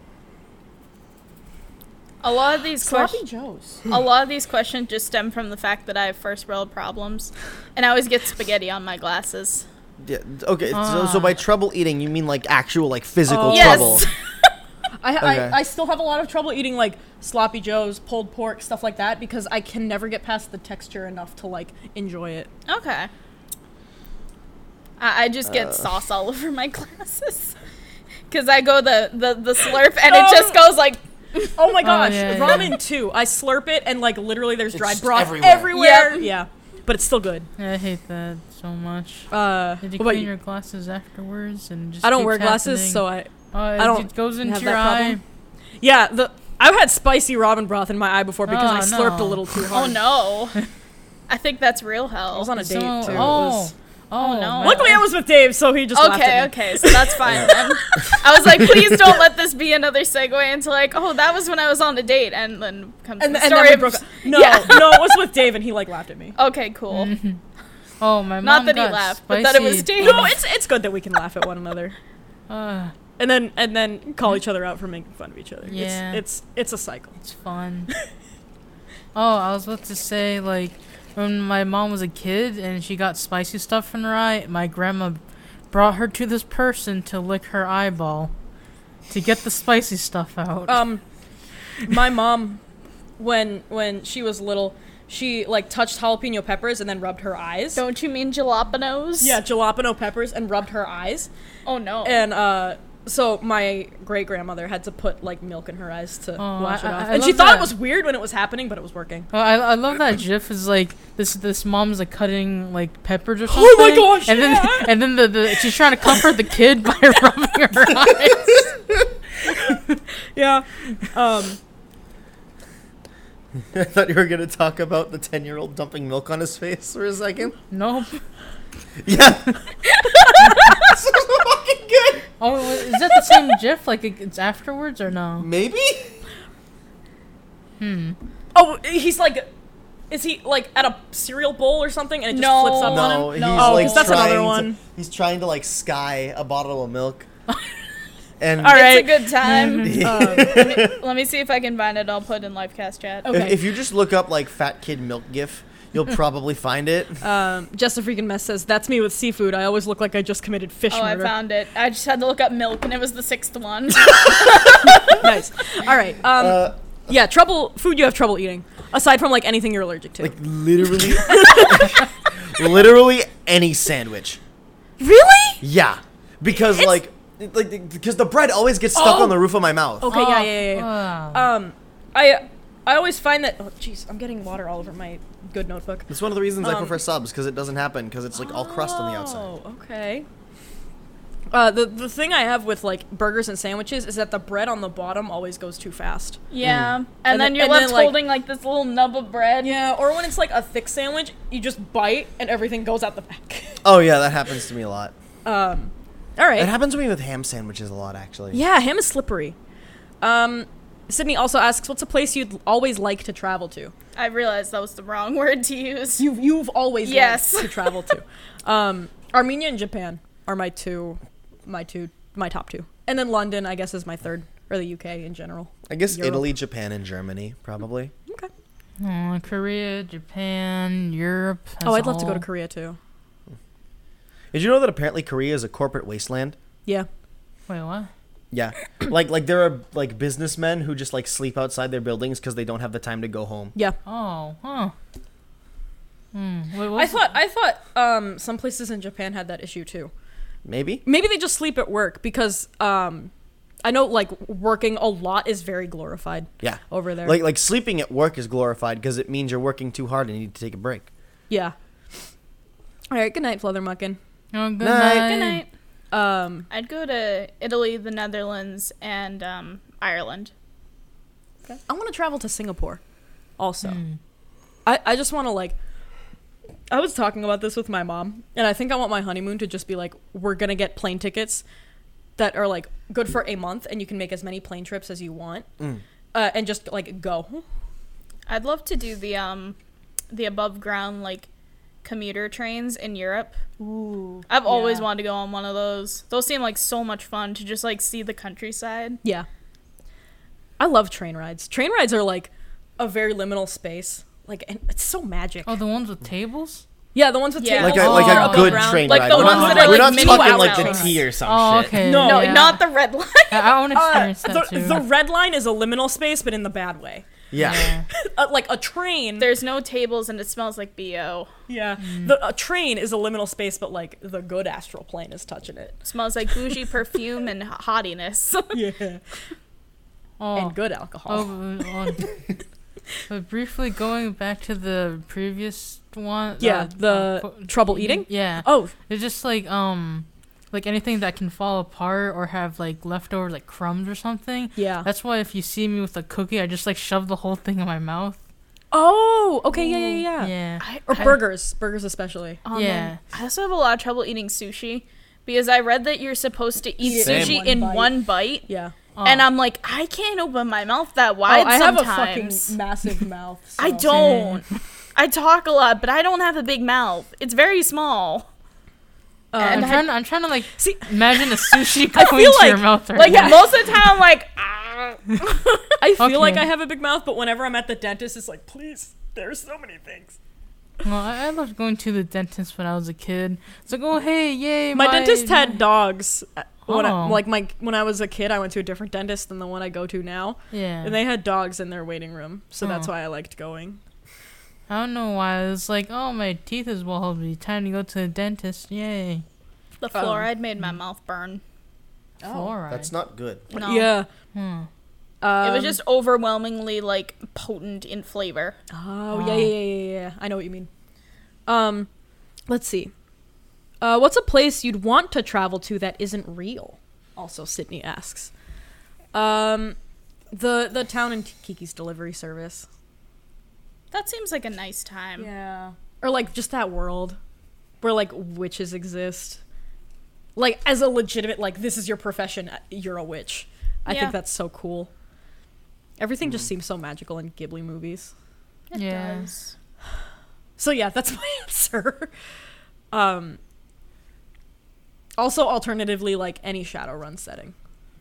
A lot of these Sloppy questions, Joes. a lot of these questions just stem from the fact that I have first world problems, and I always get spaghetti on my glasses. Yeah, okay, so, so Ah. by trouble eating, you mean like actual, like physical Oh. trouble. Yes. I, Okay. I I still have a lot of trouble eating like sloppy joes, pulled pork, stuff like that because I can never get past the texture enough to like enjoy it. Okay. I, I just get Uh. sauce all over my glasses. Because I go the, the, the slurp, and Oh. it just goes like... Oh my gosh, yeah, yeah. ramen too. I slurp it and like literally there's It's dried just broth everywhere. everywhere. Yep. Yeah, but it's still good. Yeah, I hate that so much. Uh, Did you what about clean you? your glasses afterwards and just I don't keeps wear glasses, happening? so I Oh, it, I don't it goes into have your that eye. problem. yeah the I've had spicy ramen broth in my eye before because I Oh, slurped a no. little too Oh hard. no. I think that's real I hell. was on a date Someone- too. It oh, was- oh, no. man. Luckily, I was with Dave, so he just laughed Okay, at me. okay, so that's fine then. I was like, please don't let this be another segue into like, oh, that was when I was on a date, and then comes And, the and story then we of... broke up. No, Yeah. no, it was with Dave, and he like laughed at me. Okay, cool. Oh, my mom Not that he got laughed, but that it was spicy- Dave. No, it's it's good that we can laugh at one another, Uh, and then and then call each other out for making fun of each other. Yeah. It's it's, it's a cycle. it's fun. Oh, I was about to say, like, when my mom was a kid and she got spicy stuff in her eye, my grandma brought her to this person to lick her eyeball to get the spicy stuff out. Um, my mom, when when she was little, she like touched jalapeno peppers and then rubbed her eyes. Don't you mean jalapenos? Yeah, jalapeno peppers and rubbed her eyes. Oh no. And uh, so my great grandmother had to put like milk in her eyes to Oh, wash I- it off, I- I and she love thought that. it was weird when it was happening, but it was working. Oh, I I love that GIF is like this this mom's like cutting like peppers or something. Oh my gosh, And then yeah. and then the, the she's trying to comfort the kid by rubbing her eyes. Yeah. Um. I thought you were gonna talk about the ten-year-old dumping milk on his face for a second. Nope. Yeah. This is fucking good. Oh, is that the same GIF? Like it- it's afterwards or no? Maybe. Hmm. Oh, he's like, is he like at a cereal bowl or something, and it just No. flips up No, on him? he's No. Oh, like 'cause that's trying another to- one. he's trying to like sky a bottle of milk. And All right. It's a good time. Um, let, me, let me see if I can find it. I'll put in livecast chat. Okay. if, if you just look up like fat kid milk gif, you'll probably find it. um, Just a freaking mess says that's me with seafood. I always look like I just committed fish Oh, I murder. found it. I just had to look up milk, and it was the sixth one. Nice. All right. Um. Uh, yeah. Trouble. Food you have trouble eating, aside from like anything you're allergic to. like literally, literally any sandwich. Really? Yeah, because It's- like, like because the bread always gets stuck Oh! on the roof of my mouth. Okay. Yeah. Yeah. Yeah. yeah. Oh. Um. I. I always find that. Oh, jeez. I'm getting water all over my good notebook. It's one of the reasons I Um, prefer subs because it doesn't happen because it's like all crust on the outside. Oh, okay. Uh, the the thing I have with like burgers and sandwiches is that the bread on the bottom always goes too fast. Yeah. And, And then then- you're and then, left like- holding like this little nub of bread. Yeah, or when it's like a thick sandwich, you just bite and everything goes out the back. Oh yeah, that happens to me a lot. um, all right. It happens to me with ham sandwiches a lot actually. Yeah, ham is slippery. Um, Sydney also asks, "What's a place you'd always like to travel to?" I realized that was the wrong word to use. You you've always Yes. liked to travel to. Um, Armenia and Japan are my two, my two, my top two, and then London, I guess, is my third, or the U K in general. I guess Europe. Italy, Japan, and Germany probably. Okay. Oh, Korea, Japan, Europe. as Oh, a I'd love to go to whole. Korea too. Did you know that apparently Korea is a corporate wasteland? Yeah. Wait, what? Yeah, like like there are like businessmen who just like sleep outside their buildings because they don't have the time to go home. Yeah. Oh, huh. Hmm. Wait, I what's thought I thought um some places in Japan had that issue too. Maybe. Maybe they just sleep at work because um I know like working a lot is very glorified Yeah. over there. Like like sleeping at work is glorified because it means you're working too hard and you need to take a break. yeah. All right, good night, Fluthermuckin. Oh, good Night. night. Good night. Um I'd go to Italy, the Netherlands, and um, Ireland. I want to travel to Singapore also. Hmm. I I just want to like I was talking about this with my mom, and I think I want my honeymoon to just be like, we're gonna get plane tickets that are like good for a month, and you can make as many plane trips as you want, Mm. uh, and just like go. I'd love to do the um, the above ground like commuter trains in Europe. Ooh, I've always yeah. wanted to go on one of those. Those seem like so much fun to just like see the countryside. Yeah, I love train rides. Train rides are like a very liminal space, like, and it's so magic. Oh, the ones with tables? Yeah, the ones with Yeah. tables. Like a Oh. like a above good ground. train Like ride. the we're ones not, that are, we're like, not mini talking like the outhouse. T or some Oh, shit. okay. No, No, yeah. not the red line. I, I want to Uh, experience that the, too. the red line is a liminal space, but in the bad way. Yeah. Yeah. Uh, like a train. There's no tables and it smells like B O. Yeah, the a train is a liminal space, but like the good astral plane is touching it. Smells like bougie perfume and hottiness. Yeah, Oh. and good alcohol. Oh, but, oh, but briefly going back to the previous one. Yeah, uh, the uh, qu- trouble eating? Yeah. Oh, It's just like um, like anything that can fall apart or have like leftover like crumbs or something. yeah. That's why if you see me with a cookie, I just like shove the whole thing in my mouth. Oh, okay, yeah, yeah, yeah. Yeah. I, Or I- burgers, burgers especially. Oh, Yeah. man. I also have a lot of trouble eating sushi because I read that you're supposed to eat Eat it in sushi one in bite. one bite. Yeah. Oh. And I'm like, I can't open my mouth that wide oh, I have a sometimes. fucking massive mouth. I so- don't. I talk a lot, but I don't have a big mouth. It's very small. Uh, I'm I- trying. To, I'm trying to like see, imagine a sushi I going feel to your like- mouth. Right Like now. most of the time, I'm like, ah. I feel like Okay. I have a big mouth, but whenever I'm at the dentist, it's like, please, there's so many things. Well, I, I loved going to the dentist when I was a kid. It's like, oh hey, yay! My, dentist had my- dogs. uh, When I, Oh. like my when I was a kid, I went to a different dentist than the one I go to now, Yeah. and they had dogs in their waiting room, so that's Oh. why I liked going. I don't know why. It's like, oh, my teeth is wobbly. Time to go to the dentist. Yay. The fluoride made my mouth burn. Fluoride. That's not good. No. Yeah. Hmm. Um, It was just overwhelmingly like potent in flavor. Oh yeah, yeah, yeah, yeah, yeah. I know what you mean. Um, let's see. Uh, what's a place you'd want to travel to that isn't real? Also, Sydney asks. Um, the the town in Kiki's Delivery Service. That seems like a nice time. Yeah. Or like just that world where like witches exist. Like as a legitimate like this is your profession, you're a witch. I Yeah. think that's so cool. Everything just seems so magical in Ghibli movies. It Yeah. does. So yeah, that's my answer. Um also alternatively like any Shadowrun setting.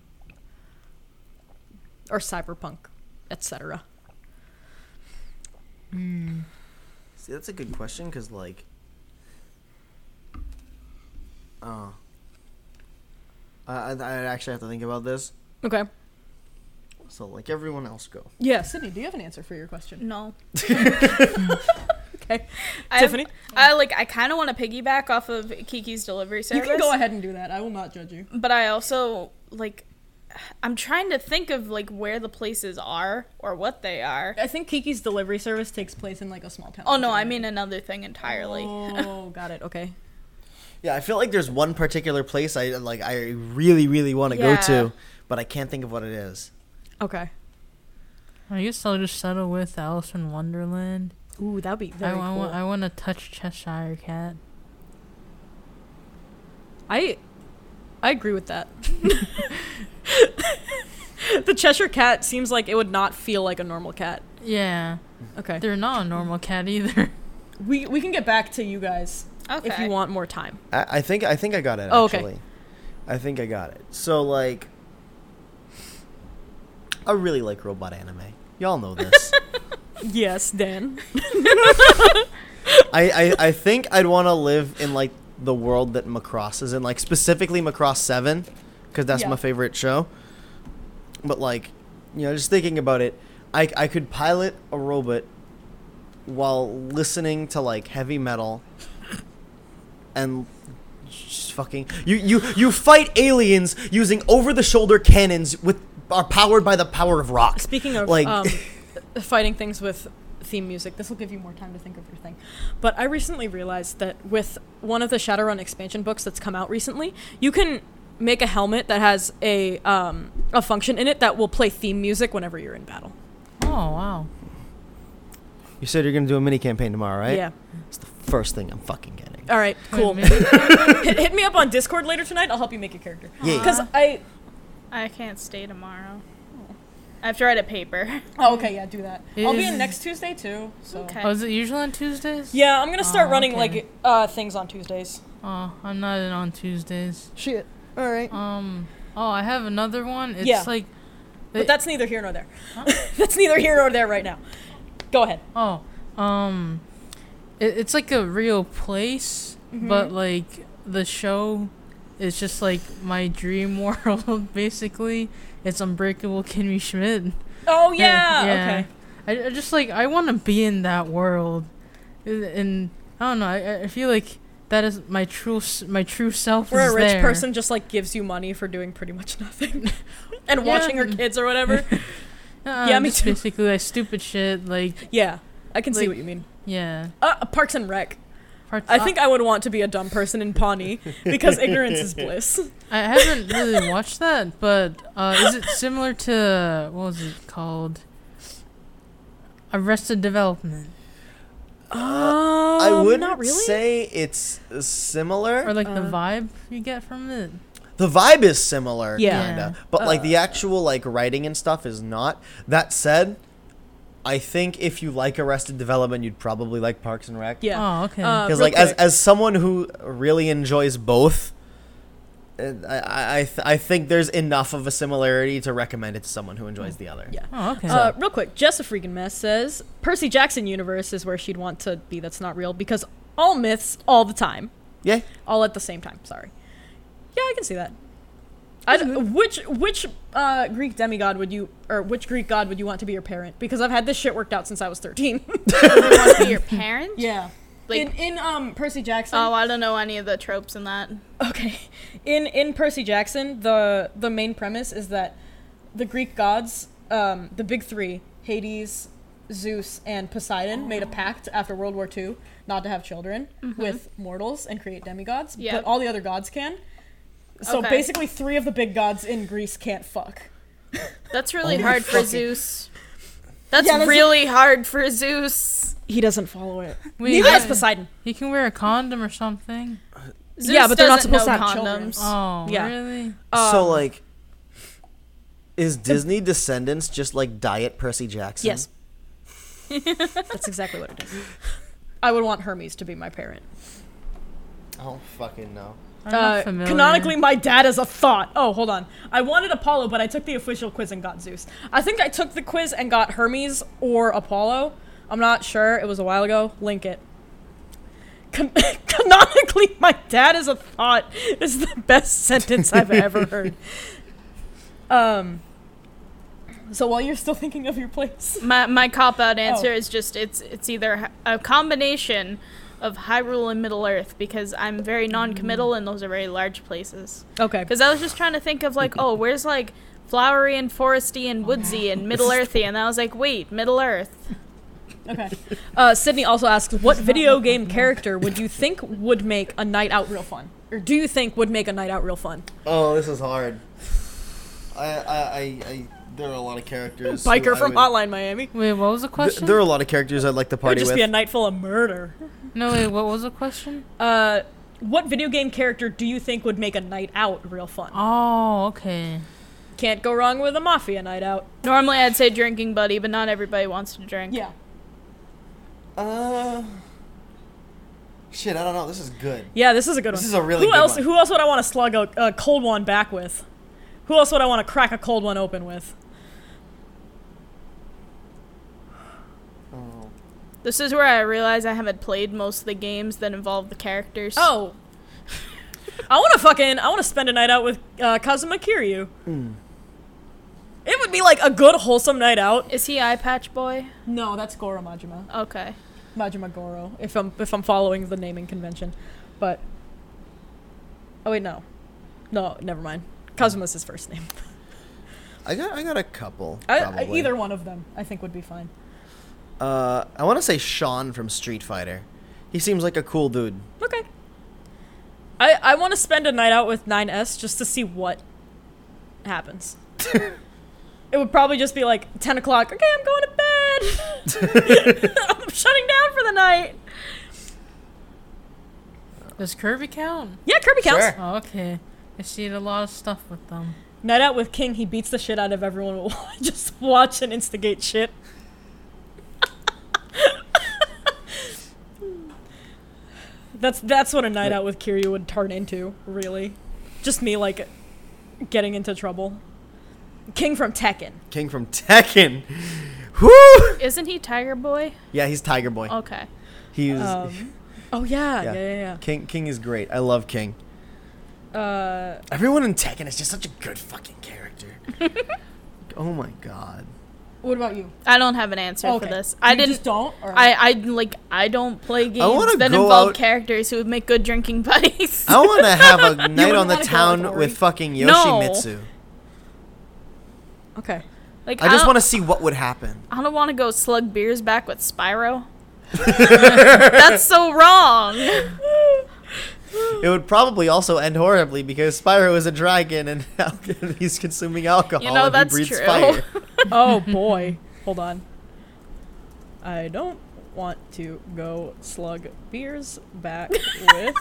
Or cyberpunk, et cetera. Mm. See, that's a good question because, like, uh, I, I I actually have to think about this. Okay. So, like everyone else, go. Yeah, Sydney, do you have an answer for your question? No. Okay. I- Tiffany? I like I kind of want to piggyback off of Kiki's Delivery You Service. can go ahead and do that. I will not judge you. But I also like I'm trying to think of like where the places are or what they are. I think Kiki's Delivery Service takes place in like a small town. Oh no, in I Germany. mean another thing entirely. Oh, got it. Okay. Yeah, I feel like there's one particular place I like. I really, really want to Yeah. go to, but I can't think of what it is. Okay. I guess I'll just settle with Alice in Wonderland. Ooh, that'd be I, very I, cool. want, I want to touch Cheshire Cat. I I agree with that. The Cheshire Cat seems like it would not feel like a normal cat. Yeah. Okay. They're not a normal cat either. We we can get back to you guys Okay. if you want more time. I, I think I think I got it. Oh, okay. Actually, I think I got it. So like, I really like robot anime. Y'all know this. Yes, Dan. I, I I think I'd want to live in like the world that Macross is in, like specifically Macross seven, because that's Yeah. my favorite show. But like, you know, just thinking about it, I I could pilot a robot while listening to like heavy metal and just fucking you you you fight aliens using over the shoulder cannons with are powered by the power of rock. Speaking of Like- um, fighting things with theme music, this will give you more time to think of your thing. But I recently realized that with one of the Shadowrun expansion books that's come out recently, you can make a helmet that has a um, a function in it that will play theme music whenever you're in battle. Oh, wow. You said you're gonna do a mini campaign tomorrow, right? Yeah. It's the first thing I'm fucking getting. All right. Cool. Wait, maybe- hit, hit me up on Discord later tonight. I'll help you make a character. Yeah. Because I. I can't stay tomorrow. I have to write a paper. Oh, okay. Yeah, do that. I'll be in Is- next Tuesday too. So. Okay. Oh, is it usually on Tuesdays? Yeah, I'm gonna start Oh, running okay. like uh, things on Tuesdays. Oh, I'm not in on Tuesdays. Shit. All right. Um. Oh, I have another one. It's Yeah. like. But that's neither here nor there. That's neither here nor there right now. Go ahead. Oh, um, it, it's like a real place, Mm-hmm. but like the show is just like my dream world. Basically, it's Unbreakable Kimmy Schmidt. Oh yeah. Yeah. Okay. I, I just like I want to be in that world, and, and I don't know. I, I feel like that is my true s- my true self. Where is a rich there. person just like gives you money for doing pretty much nothing, and Yeah. watching her kids or whatever. Uh, Yeah, me just too. Basically, like stupid shit. Like Yeah, I can see Like- what you mean. yeah. Uh, Parks and Rec. Parts- I think I would want to be a dumb person in Pawnee because ignorance is bliss. I haven't really watched that, but uh, is it similar to what was it called? Arrested Development, Um, I would not really. say it's similar. or like the Uh, vibe you get from it? The vibe is similar, Yeah. kinda, but like Uh, the actual like writing and stuff is not. That said, I think if you like Arrested Development, you'd probably like Parks and Rec. Yeah. Oh, okay. Uh, Because real like as quick. as someone who really enjoys both, And I I, th- I think there's enough of a similarity to recommend it to someone who enjoys the other. Yeah. Oh, okay. Uh, real quick, Jess a freaking mess says Percy Jackson universe is where she'd want to be. That's not real because all myths all the time, Yeah. all at the same time. Sorry. Yeah, I can see that. I d- which which uh, Greek demigod would you or which Greek god would you want to be your parent? Because I've had this shit worked out since I was thirteen. You want to be your parent? Yeah. Like- in in um Percy Jackson. Oh, I don't know any of the tropes in that. Okay. In in Percy Jackson, the the main premise is that the Greek gods, um, the big three, Hades, Zeus, and Poseidon, made a pact after World War Two not to have children with mortals and create demigods, Yep. but all the other gods can. So Okay. basically, three of the big gods in Greece can't fuck. That's really Only hard for fucking- Zeus. That's Yeah, that's- really hard for Zeus. He doesn't follow it. Wait, Neither does I- Poseidon. He can wear a condom or something. Zeus Yeah, but they're not doesn't supposed know to have children. condoms. Oh, Yeah. really? so Um, like, is Disney Descendants just like Diet Percy Jackson? Yes. That's exactly what it is. I would want Hermes to be my parent. I don't fucking know. I'm not Uh, familiar. canonically, my dad is a thought. Oh, hold on. I wanted Apollo, but I took the official quiz and got Zeus. I think I took the quiz and got Hermes or Apollo. I'm not sure. It was a while ago. Link it. Can- canonically, my dad is a thought is the best sentence I've ever heard. Um. So while you're still thinking of your place, My my cop out answer Oh. is just it's it's either h- a combination of Hyrule and Middle Earth because I'm very non-committal and those are very large places. okay. Because I was just trying to think of like, oh, where's like flowery and foresty and woodsy and Middle Earthy, and I was like, wait, Middle Earth. Okay. Uh, Sydney also asks, what video game character would you think would make a night out real fun? Or do you think would make a night out real fun? Oh, this is hard. I I I, I there are a lot of characters. who Biker I from would- Hotline Miami. Wait, what was the Th- question? there are a lot of characters I'd like to It would party just with. be a night full of murder. No, wait, what was the question? Uh, what video game character do you think would make a night out real fun? Oh, okay. Can't go wrong with a mafia night out. Normally I'd say drinking buddy, but not everybody wants to drink. Yeah. Uh, shit, I don't know. This is good. Yeah, this is a good This one. is a really who good else? one. Who else would I want to slug a, a cold one back with? Who else would I want to crack a cold one open with? Oh. This is where I realize I haven't played most of the games that involve the characters. Oh. I want to fucking, I want to spend a night out with uh, Kazuma Kiryu. Mm. It would be like a good wholesome night out. Is he Eye Patch Boy? No, that's Goro Majima. Okay. Majima Goro, if I'm if I'm following the naming convention. But oh wait, no. No, never mind. Kazuma's his first name. I got I got a couple. I, I, probably. either one of them I think would be fine. Uh, I want to say Sean from Street Fighter. He seems like a cool dude. Okay. I I want to spend a night out with nine S just to see what happens. It would probably just be like ten o'clock. Okay, I'm going to bed. I'm shutting down for the night. Does Kirby count? Yeah, Kirby counts. Sure. Oh, okay. I see a lot of stuff with them. Night out with King, he beats the shit out of everyone. We'll just watch and instigate shit. that's that's what a night out with Kiryu would turn into, really. Just me, like, getting into trouble. King from Tekken. King from Tekken. Whoo! Isn't he Tiger Boy? Yeah, he's Tiger Boy. Okay. He's Um, oh, yeah, yeah, Yeah. yeah, King. King is great. I love King. yeah. Uh, Everyone in Tekken is just such a good fucking character. Oh my god. what about you? I don't have an answer Okay. for this. I You didn't. just don't? Or- I, I like I don't play wanna games that go involve out- characters who would make good drinking buddies. I want to have a night wouldn't on the wanna go town with Ori? with fucking No. Yoshimitsu. Okay. Like I just don't- want to see what would happen. I don't want to go slug beers back with Spyro. That's so wrong. It would probably also end horribly because Spyro is a dragon and he's consuming alcohol You know, and that's he breathes true. fire. Oh, boy. Hold on. I don't want to go slug beers back with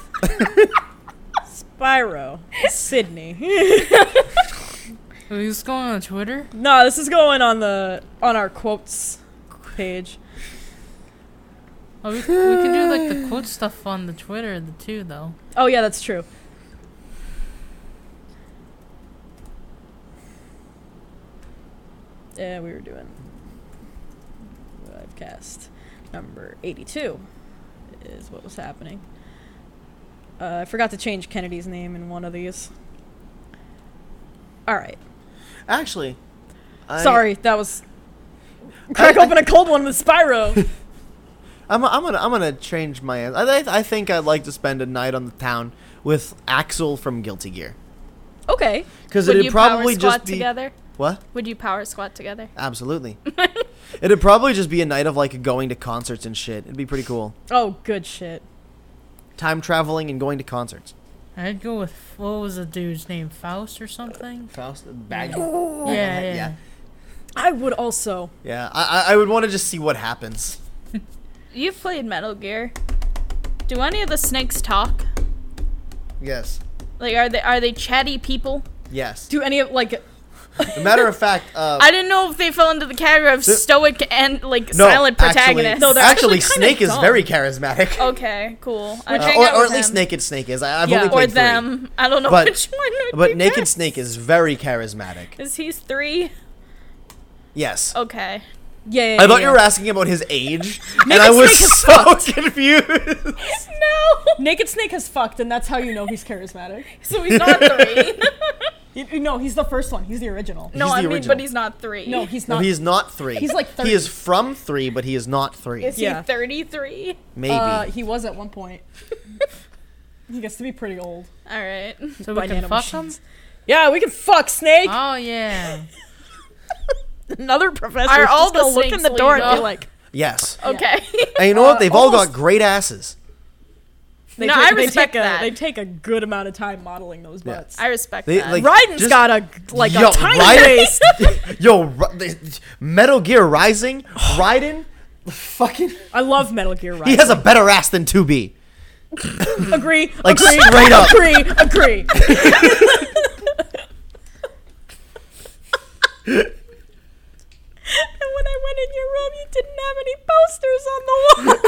Spyro. Sydney. Are we just going on Twitter? No, this is going on the on our quotes page. Oh, we, we can do like the quote stuff on the Twitter the too though. Oh yeah, that's true. Yeah, we were doing Livecast number eighty-two is what was happening. Uh, I forgot to change Kennedy's name in one of these. All right. Actually, I, Sorry, that was crack I- open a cold one with Spyro. I'm, I'm gonna I'm gonna change my answer. I, th- I think I'd like to spend a night on the town with Axel from Guilty Gear, Okay. because Would it'd you probably power squat just be together? what? Would you power squat together? Absolutely. It'd probably just be a night of like going to concerts and shit. It'd be pretty cool. Oh, good shit. Time traveling and going to concerts. I'd go with, what was the dude's name? Faust or something? Faust, bag. Yeah, yeah. yeah. I would also. Yeah, I I I would want to just see what happens. You've played Metal Gear. Do any of the snakes talk? Yes. Like, are they are they chatty people? Yes. Do any of, like, As a matter of fact, uh, I didn't know if they fell into the category of The- stoic and like no, silent protagonists. Actually, No, they're actually, actually kinda Snake is dumb. very charismatic. Okay, cool. I Uh, hang or, out or with at least him. Naked Snake is. I, I've Yeah. only Or played three. them. I don't know But- which one would But be Naked best. Snake is very charismatic. Is he three? Yes. Okay. yeah, yeah, I thought yeah. you were asking about his age, and Naked I was Snake is so confused. No. Naked Snake has fucked, and that's how you know he's charismatic. So he's not three. You, you know, he's the first one. He's the original. no, He's the I mean, original. but he's not three. No, he's No, not. he is not three. He's like thirty. He is from three, but he is not three. Is Yeah. he thirty-three? Maybe. Uh, he was at one point. He gets to be pretty old. All right. So we By can nano fuck him? machines. Yeah, we can fuck Snake. Oh, yeah. Another professor. Are is all just gonna the look in snakes the door and be legal? like, yes. Okay. And you know what? Uh, They've all almost- got great asses. they No, take, I they respect take a, that. They take a good amount of time modeling those Yeah. butts. I respect They, that. like, Raiden's just- got a like Yo, a tiny Raiden- waist. Yo, Ra- the- Metal Gear Rising, Raiden, fucking, I love Metal Gear Rising. he has a better ass than two B. agree. Like, agree, straight up. Agree. Agree. And when I went in your room, you didn't have any posters on the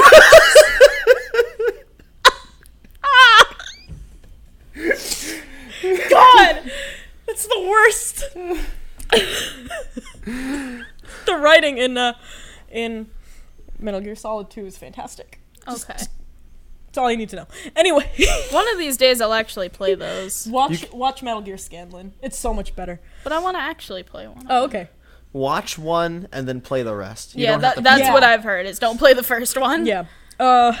wall. God, it's the worst. The writing in uh, in Metal Gear Solid two is fantastic. Okay. That's all you need to know. Anyway, One of these days I'll actually play those. watch watch Metal Gear Scanlan. It's so much better. But I want to actually play one. Oh, okay. Watch one and then play the rest. You Yeah, don't have that, to that's Yeah. what I've heard is don't play the first one. Yeah. Uh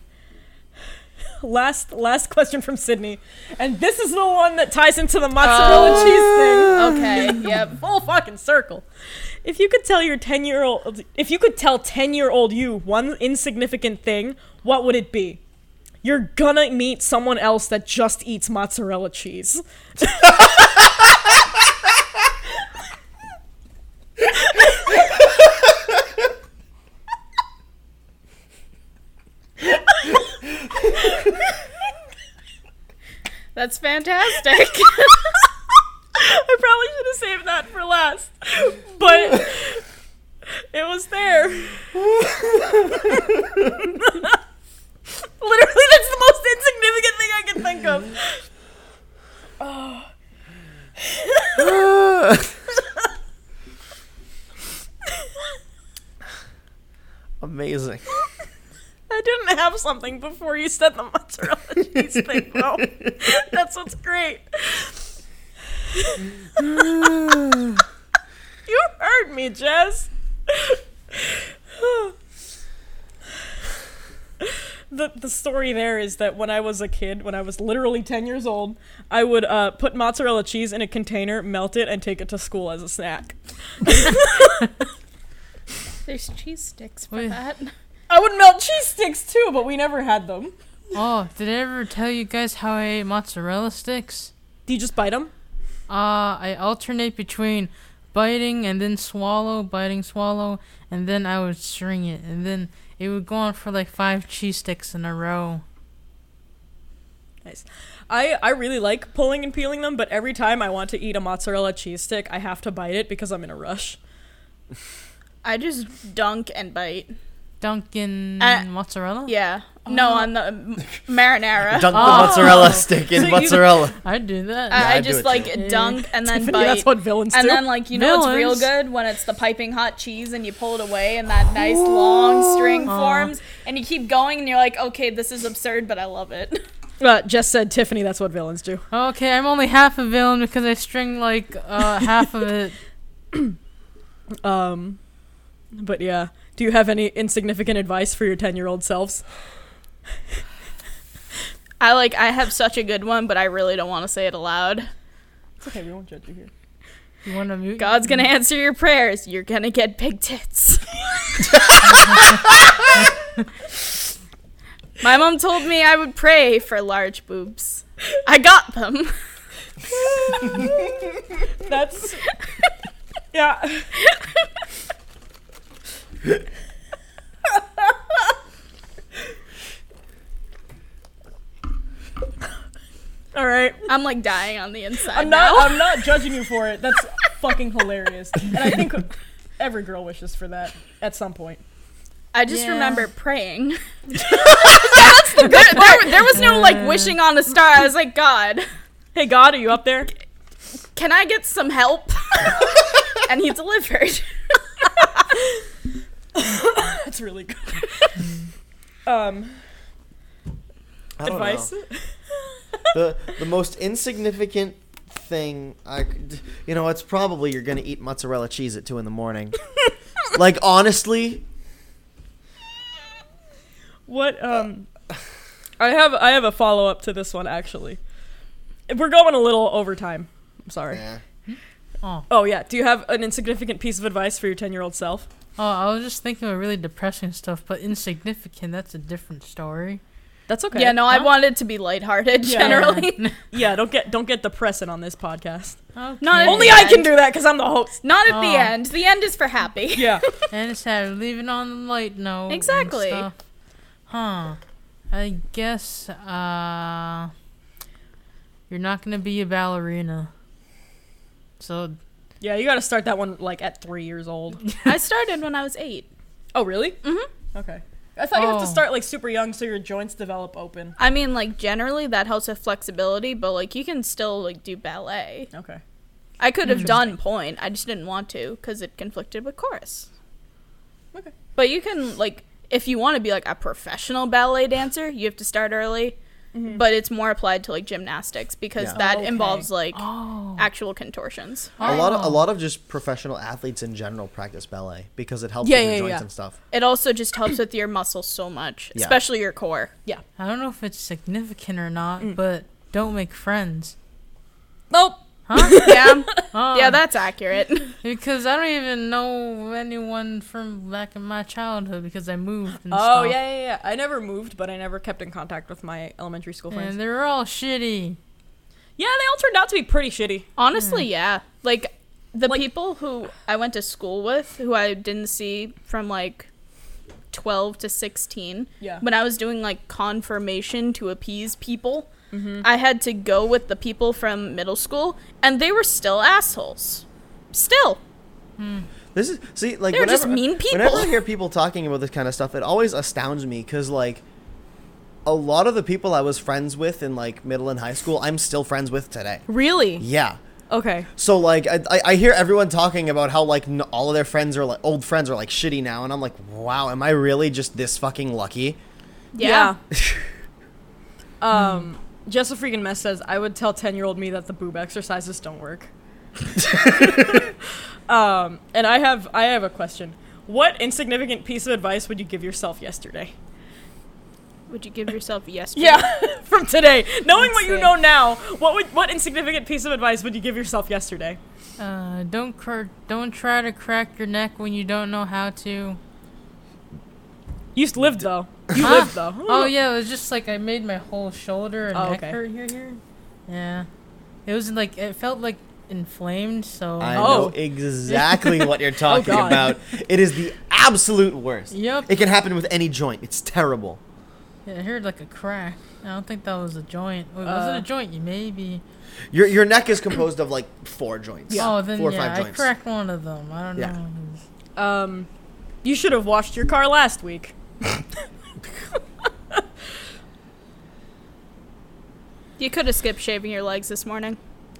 last last question from Sydney. And this is the one that ties into the mozzarella Oh. cheese thing. Okay, yep. Full fucking circle. If you could tell your ten-year-old if you could tell ten-year-old you one insignificant thing, what would it be? You're gonna meet someone else that just eats mozzarella cheese. That's fantastic. I probably should have saved that for last. But it was there. Literally, that's the most insignificant thing I can think of. Amazing. I didn't have something before you said the mozzarella cheese thing, bro. That's what's great. You heard me, Jess. The, the story there is that when I was a kid, when I was literally ten years old, I would uh, put mozzarella cheese in a container, melt it, and take it to school as a snack. There's cheese sticks for Wait. that. I would melt cheese sticks too, but we never had them. Oh, did I ever tell you guys how I ate mozzarella sticks? Do you just bite them? Uh, I alternate between biting and then swallow, biting, swallow, and then I would string it, and then it would go on for like five cheese sticks in a row. Nice. I, I really like pulling and peeling them, but every time I want to eat a mozzarella cheese stick, I have to bite it because I'm in a rush. I just dunk and bite. Dunkin' Uh, mozzarella? Yeah. No, on the m- marinara. Dunk the Oh. mozzarella stick in So you- mozzarella. I do that. I, Yeah, I I do just it like too. dunk and then Tiffany, bite. that's what villains and do. then like you know what's real Villains. good when it's the piping hot cheese and you pull it away and that nice long string Aw. forms and you keep going and you're like, okay, this is absurd, but I love it. Uh, Jess said, Tiffany, that's what villains do. Okay, I'm only half a villain because I string like uh, half of it. Um, but yeah, do you have any insignificant advice for your ten-year-old selves? I like I have such a good one, but I really don't want to say it aloud. It's okay, we won't judge you here. You want to mute? God's gonna answer your prayers. You're gonna get big tits. My mom told me I would pray for large boobs. I got them. That's yeah. All right. I'm like dying on the inside I'm now. not. I'm not judging you for it. That's fucking hilarious, and I think every girl wishes for that at some point. I just Yeah. remember praying. That's the good there, there, there was no like wishing on a star. I was like, God, Hey God, are you up there? can I get some help? And he delivered. That's really good. um, I don't advice. know. the the most insignificant thing I could, you know, it's probably you're gonna eat mozzarella cheese at two in the morning. Like honestly, What um I have I have a follow up to this one actually. We're going a little overtime. I'm sorry. yeah. Oh. Oh yeah. Do you have an insignificant piece of advice for your ten year old self? Oh, I was just thinking of really depressing stuff, but insignificant, that's a different story. That's okay. Yeah, no, I Huh? wanted to be lighthearted Yeah. generally. Yeah, don't get don't get depressing on this podcast. Okay. Not at Only the I end. can do that because I'm the host. Not at the Oh. end. The end is for happy. Yeah. And it's had to leave it on the light note. and Exactly. stuff. Huh. I guess, uh... You're not gonna be a ballerina. So, Yeah, you got to start that one like at three years old. I started when I was eight. Oh really? Mm-hmm. Okay. I thought you have to Oh. start like super young so your joints develop open. I mean, like, generally that helps with flexibility, but, like, you can still, like, do ballet. Okay. I could have done point. I just didn't want to because it conflicted with chorus. Okay. But you can, like, if you want to be, like, a professional ballet dancer, you have to start early. Mhm. But it's more applied to, like, gymnastics because Yeah. that Okay. involves, like, oh. actual contortions. A lot of a Oh. lot of just professional athletes in general practice ballet because it helps Yeah, with your yeah, joints yeah. and stuff. It also just helps with your muscles so much, Yeah. especially your core. I don't know if it's significant or not, Mm. but don't make friends. Nope. Huh? Yeah, Oh, yeah, that's accurate. Because I don't even know anyone from back in my childhood because I moved and Oh stuff. yeah, yeah, yeah. I never moved, but I never kept in contact with my elementary school friends. And they were all shitty. Yeah, they all turned out to be pretty shitty. Honestly, yeah. Like, the Like- people who I went to school with, who I didn't see from, like, twelve to sixteen, Yeah. when I was doing, like, confirmation to appease people, Mm-hmm. I had to go with the people from middle school, and they were still assholes. Still. This is see like They're whenever, just mean people. Whenever I hear people talking about this kind of stuff, it always astounds me because like a lot of the people I was friends with in like middle and high school, I'm still friends with today. Really? Yeah. Okay. So like I, I I hear everyone talking about how like n- all of their friends are like old friends are like shitty now, and I'm like, wow, am I really just this fucking lucky? Yeah. um, Just a freaking mess says I would tell ten year old me that the boob exercises don't work. um, and I have I have a question. What insignificant piece of advice would you give yourself yesterday? Would you give yourself yesterday? Yeah, from today. Knowing what Let's you see. know now, what would what insignificant piece of advice would you give yourself yesterday? Uh, don't cr- don't try to crack your neck when you don't know how to. You lived though. You Huh? lived though. Oh yeah, it was just like I made my whole shoulder and Oh, neck okay. hurt here, here. Yeah, it was like it felt like inflamed. So I Oh. know exactly what you're talking God. about. It is the absolute worst. Yep. It can happen with any joint. It's terrible. Yeah, I heard like a crack. I don't think that was a joint. Wait, was Uh, it a joint? You maybe. Your your neck is composed of like four joints. Oh, then four or yeah, five I joints. cracked one of them. I don't Yeah. know. Um, you should have washed your car last week. You could have skipped shaving your legs this morning.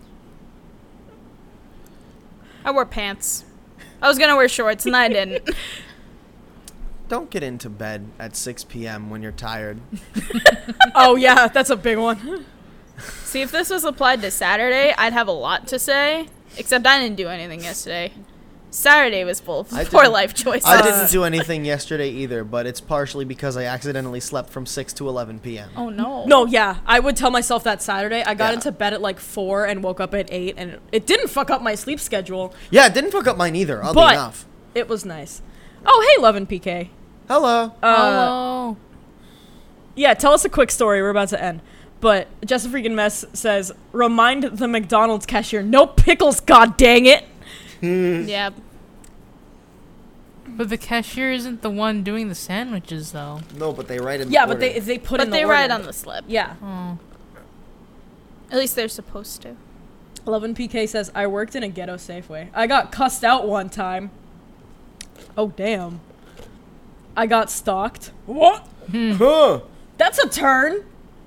I wore pants. I was gonna wear shorts, and I didn't. Don't get into bed at six p.m. when you're tired. Oh, yeah, that's a big one. See, if this was applied to Saturday, I'd have a lot to say. Except I didn't do anything yesterday. Saturday was full of I poor didn't- life choices. I didn't do anything yesterday either, but it's partially because I accidentally slept from six to eleven p.m. Oh, no. No, yeah, I would tell myself that Saturday. I got Yeah. into bed at like four and woke up at eight, and it didn't fuck up my sleep schedule. Yeah, it didn't fuck up mine either, oddly But- enough. It was nice. Oh, hey, Love and P K. Hello. Uh, Hello. Yeah, tell us a quick story. We're about to end. But Just a Freaking Mess says, remind the McDonald's cashier, no pickles, god dang it. Yeah. But the cashier isn't the one doing the sandwiches, though. No, but they write in Yeah, the but they order. if they put in But the they order. write on the slip. Yeah. Oh. At least they're supposed to. Love and P K says, I worked in a ghetto Safeway. I got cussed out one time. Oh, damn. I got stalked. What? Huh. That's a turn.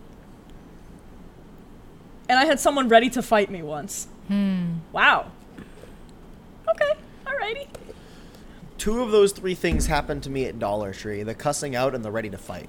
And I had someone ready to fight me once. Hmm. Wow. Okay. Alrighty. Two of those three things happened to me at Dollar Tree: the cussing out and the ready to fight.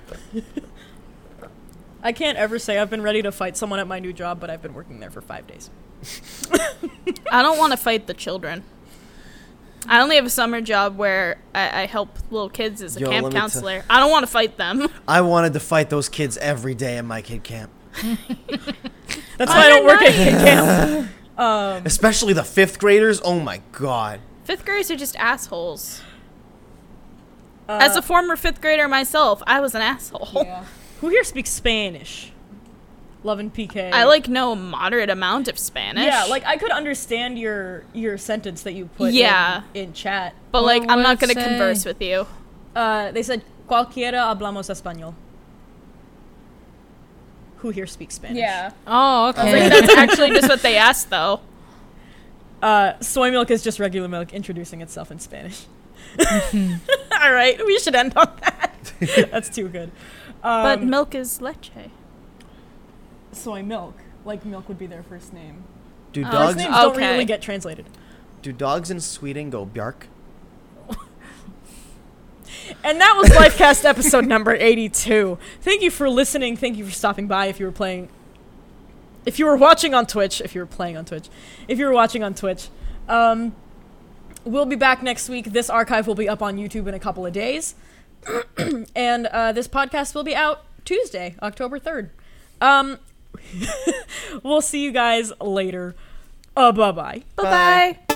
I can't ever say I've been ready to fight someone at my new job, but I've been working there for five days. I don't want to fight the children. I only have a summer job where I, I help little kids as a Yo, camp let me counselor. I don't want to fight them. I wanted to fight those kids every day at my kid camp. That's why I don't work at kid camp. Um, Especially the fifth graders. Oh my god. Fifth graders are just assholes. uh, As a former fifth grader myself, I was an asshole. yeah. Who here speaks Spanish? Love and P K. I like know a moderate amount of Spanish. Yeah, like I could understand your your sentence that you put Yeah. in, in chat. But What- like, I'm what not did it gonna say? converse with you. Uh, they said cualquiera hablamos español. Who here speaks Spanish? Oh, I was okay. like, that's actually just what they asked, though. Uh, soy milk is just regular milk introducing itself in Spanish. All right, we should end on that. That's too good. Um, But milk is leche. soy milk, like milk would be their first name. Do Oh, First dogs names don't Okay. really get translated. do dogs in Sweden go bjark? And that was Lifecast episode number eighty-two. Thank you for listening. Thank you for stopping by. If you were playing, if you were watching on Twitch, if you were playing on Twitch, if you were watching on Twitch, um, we'll be back next week. This archive will be up on YouTube in a couple of days. And uh, this podcast will be out Tuesday, October third. Um, we'll see you guys later. Uh, bye-bye. Bye-bye.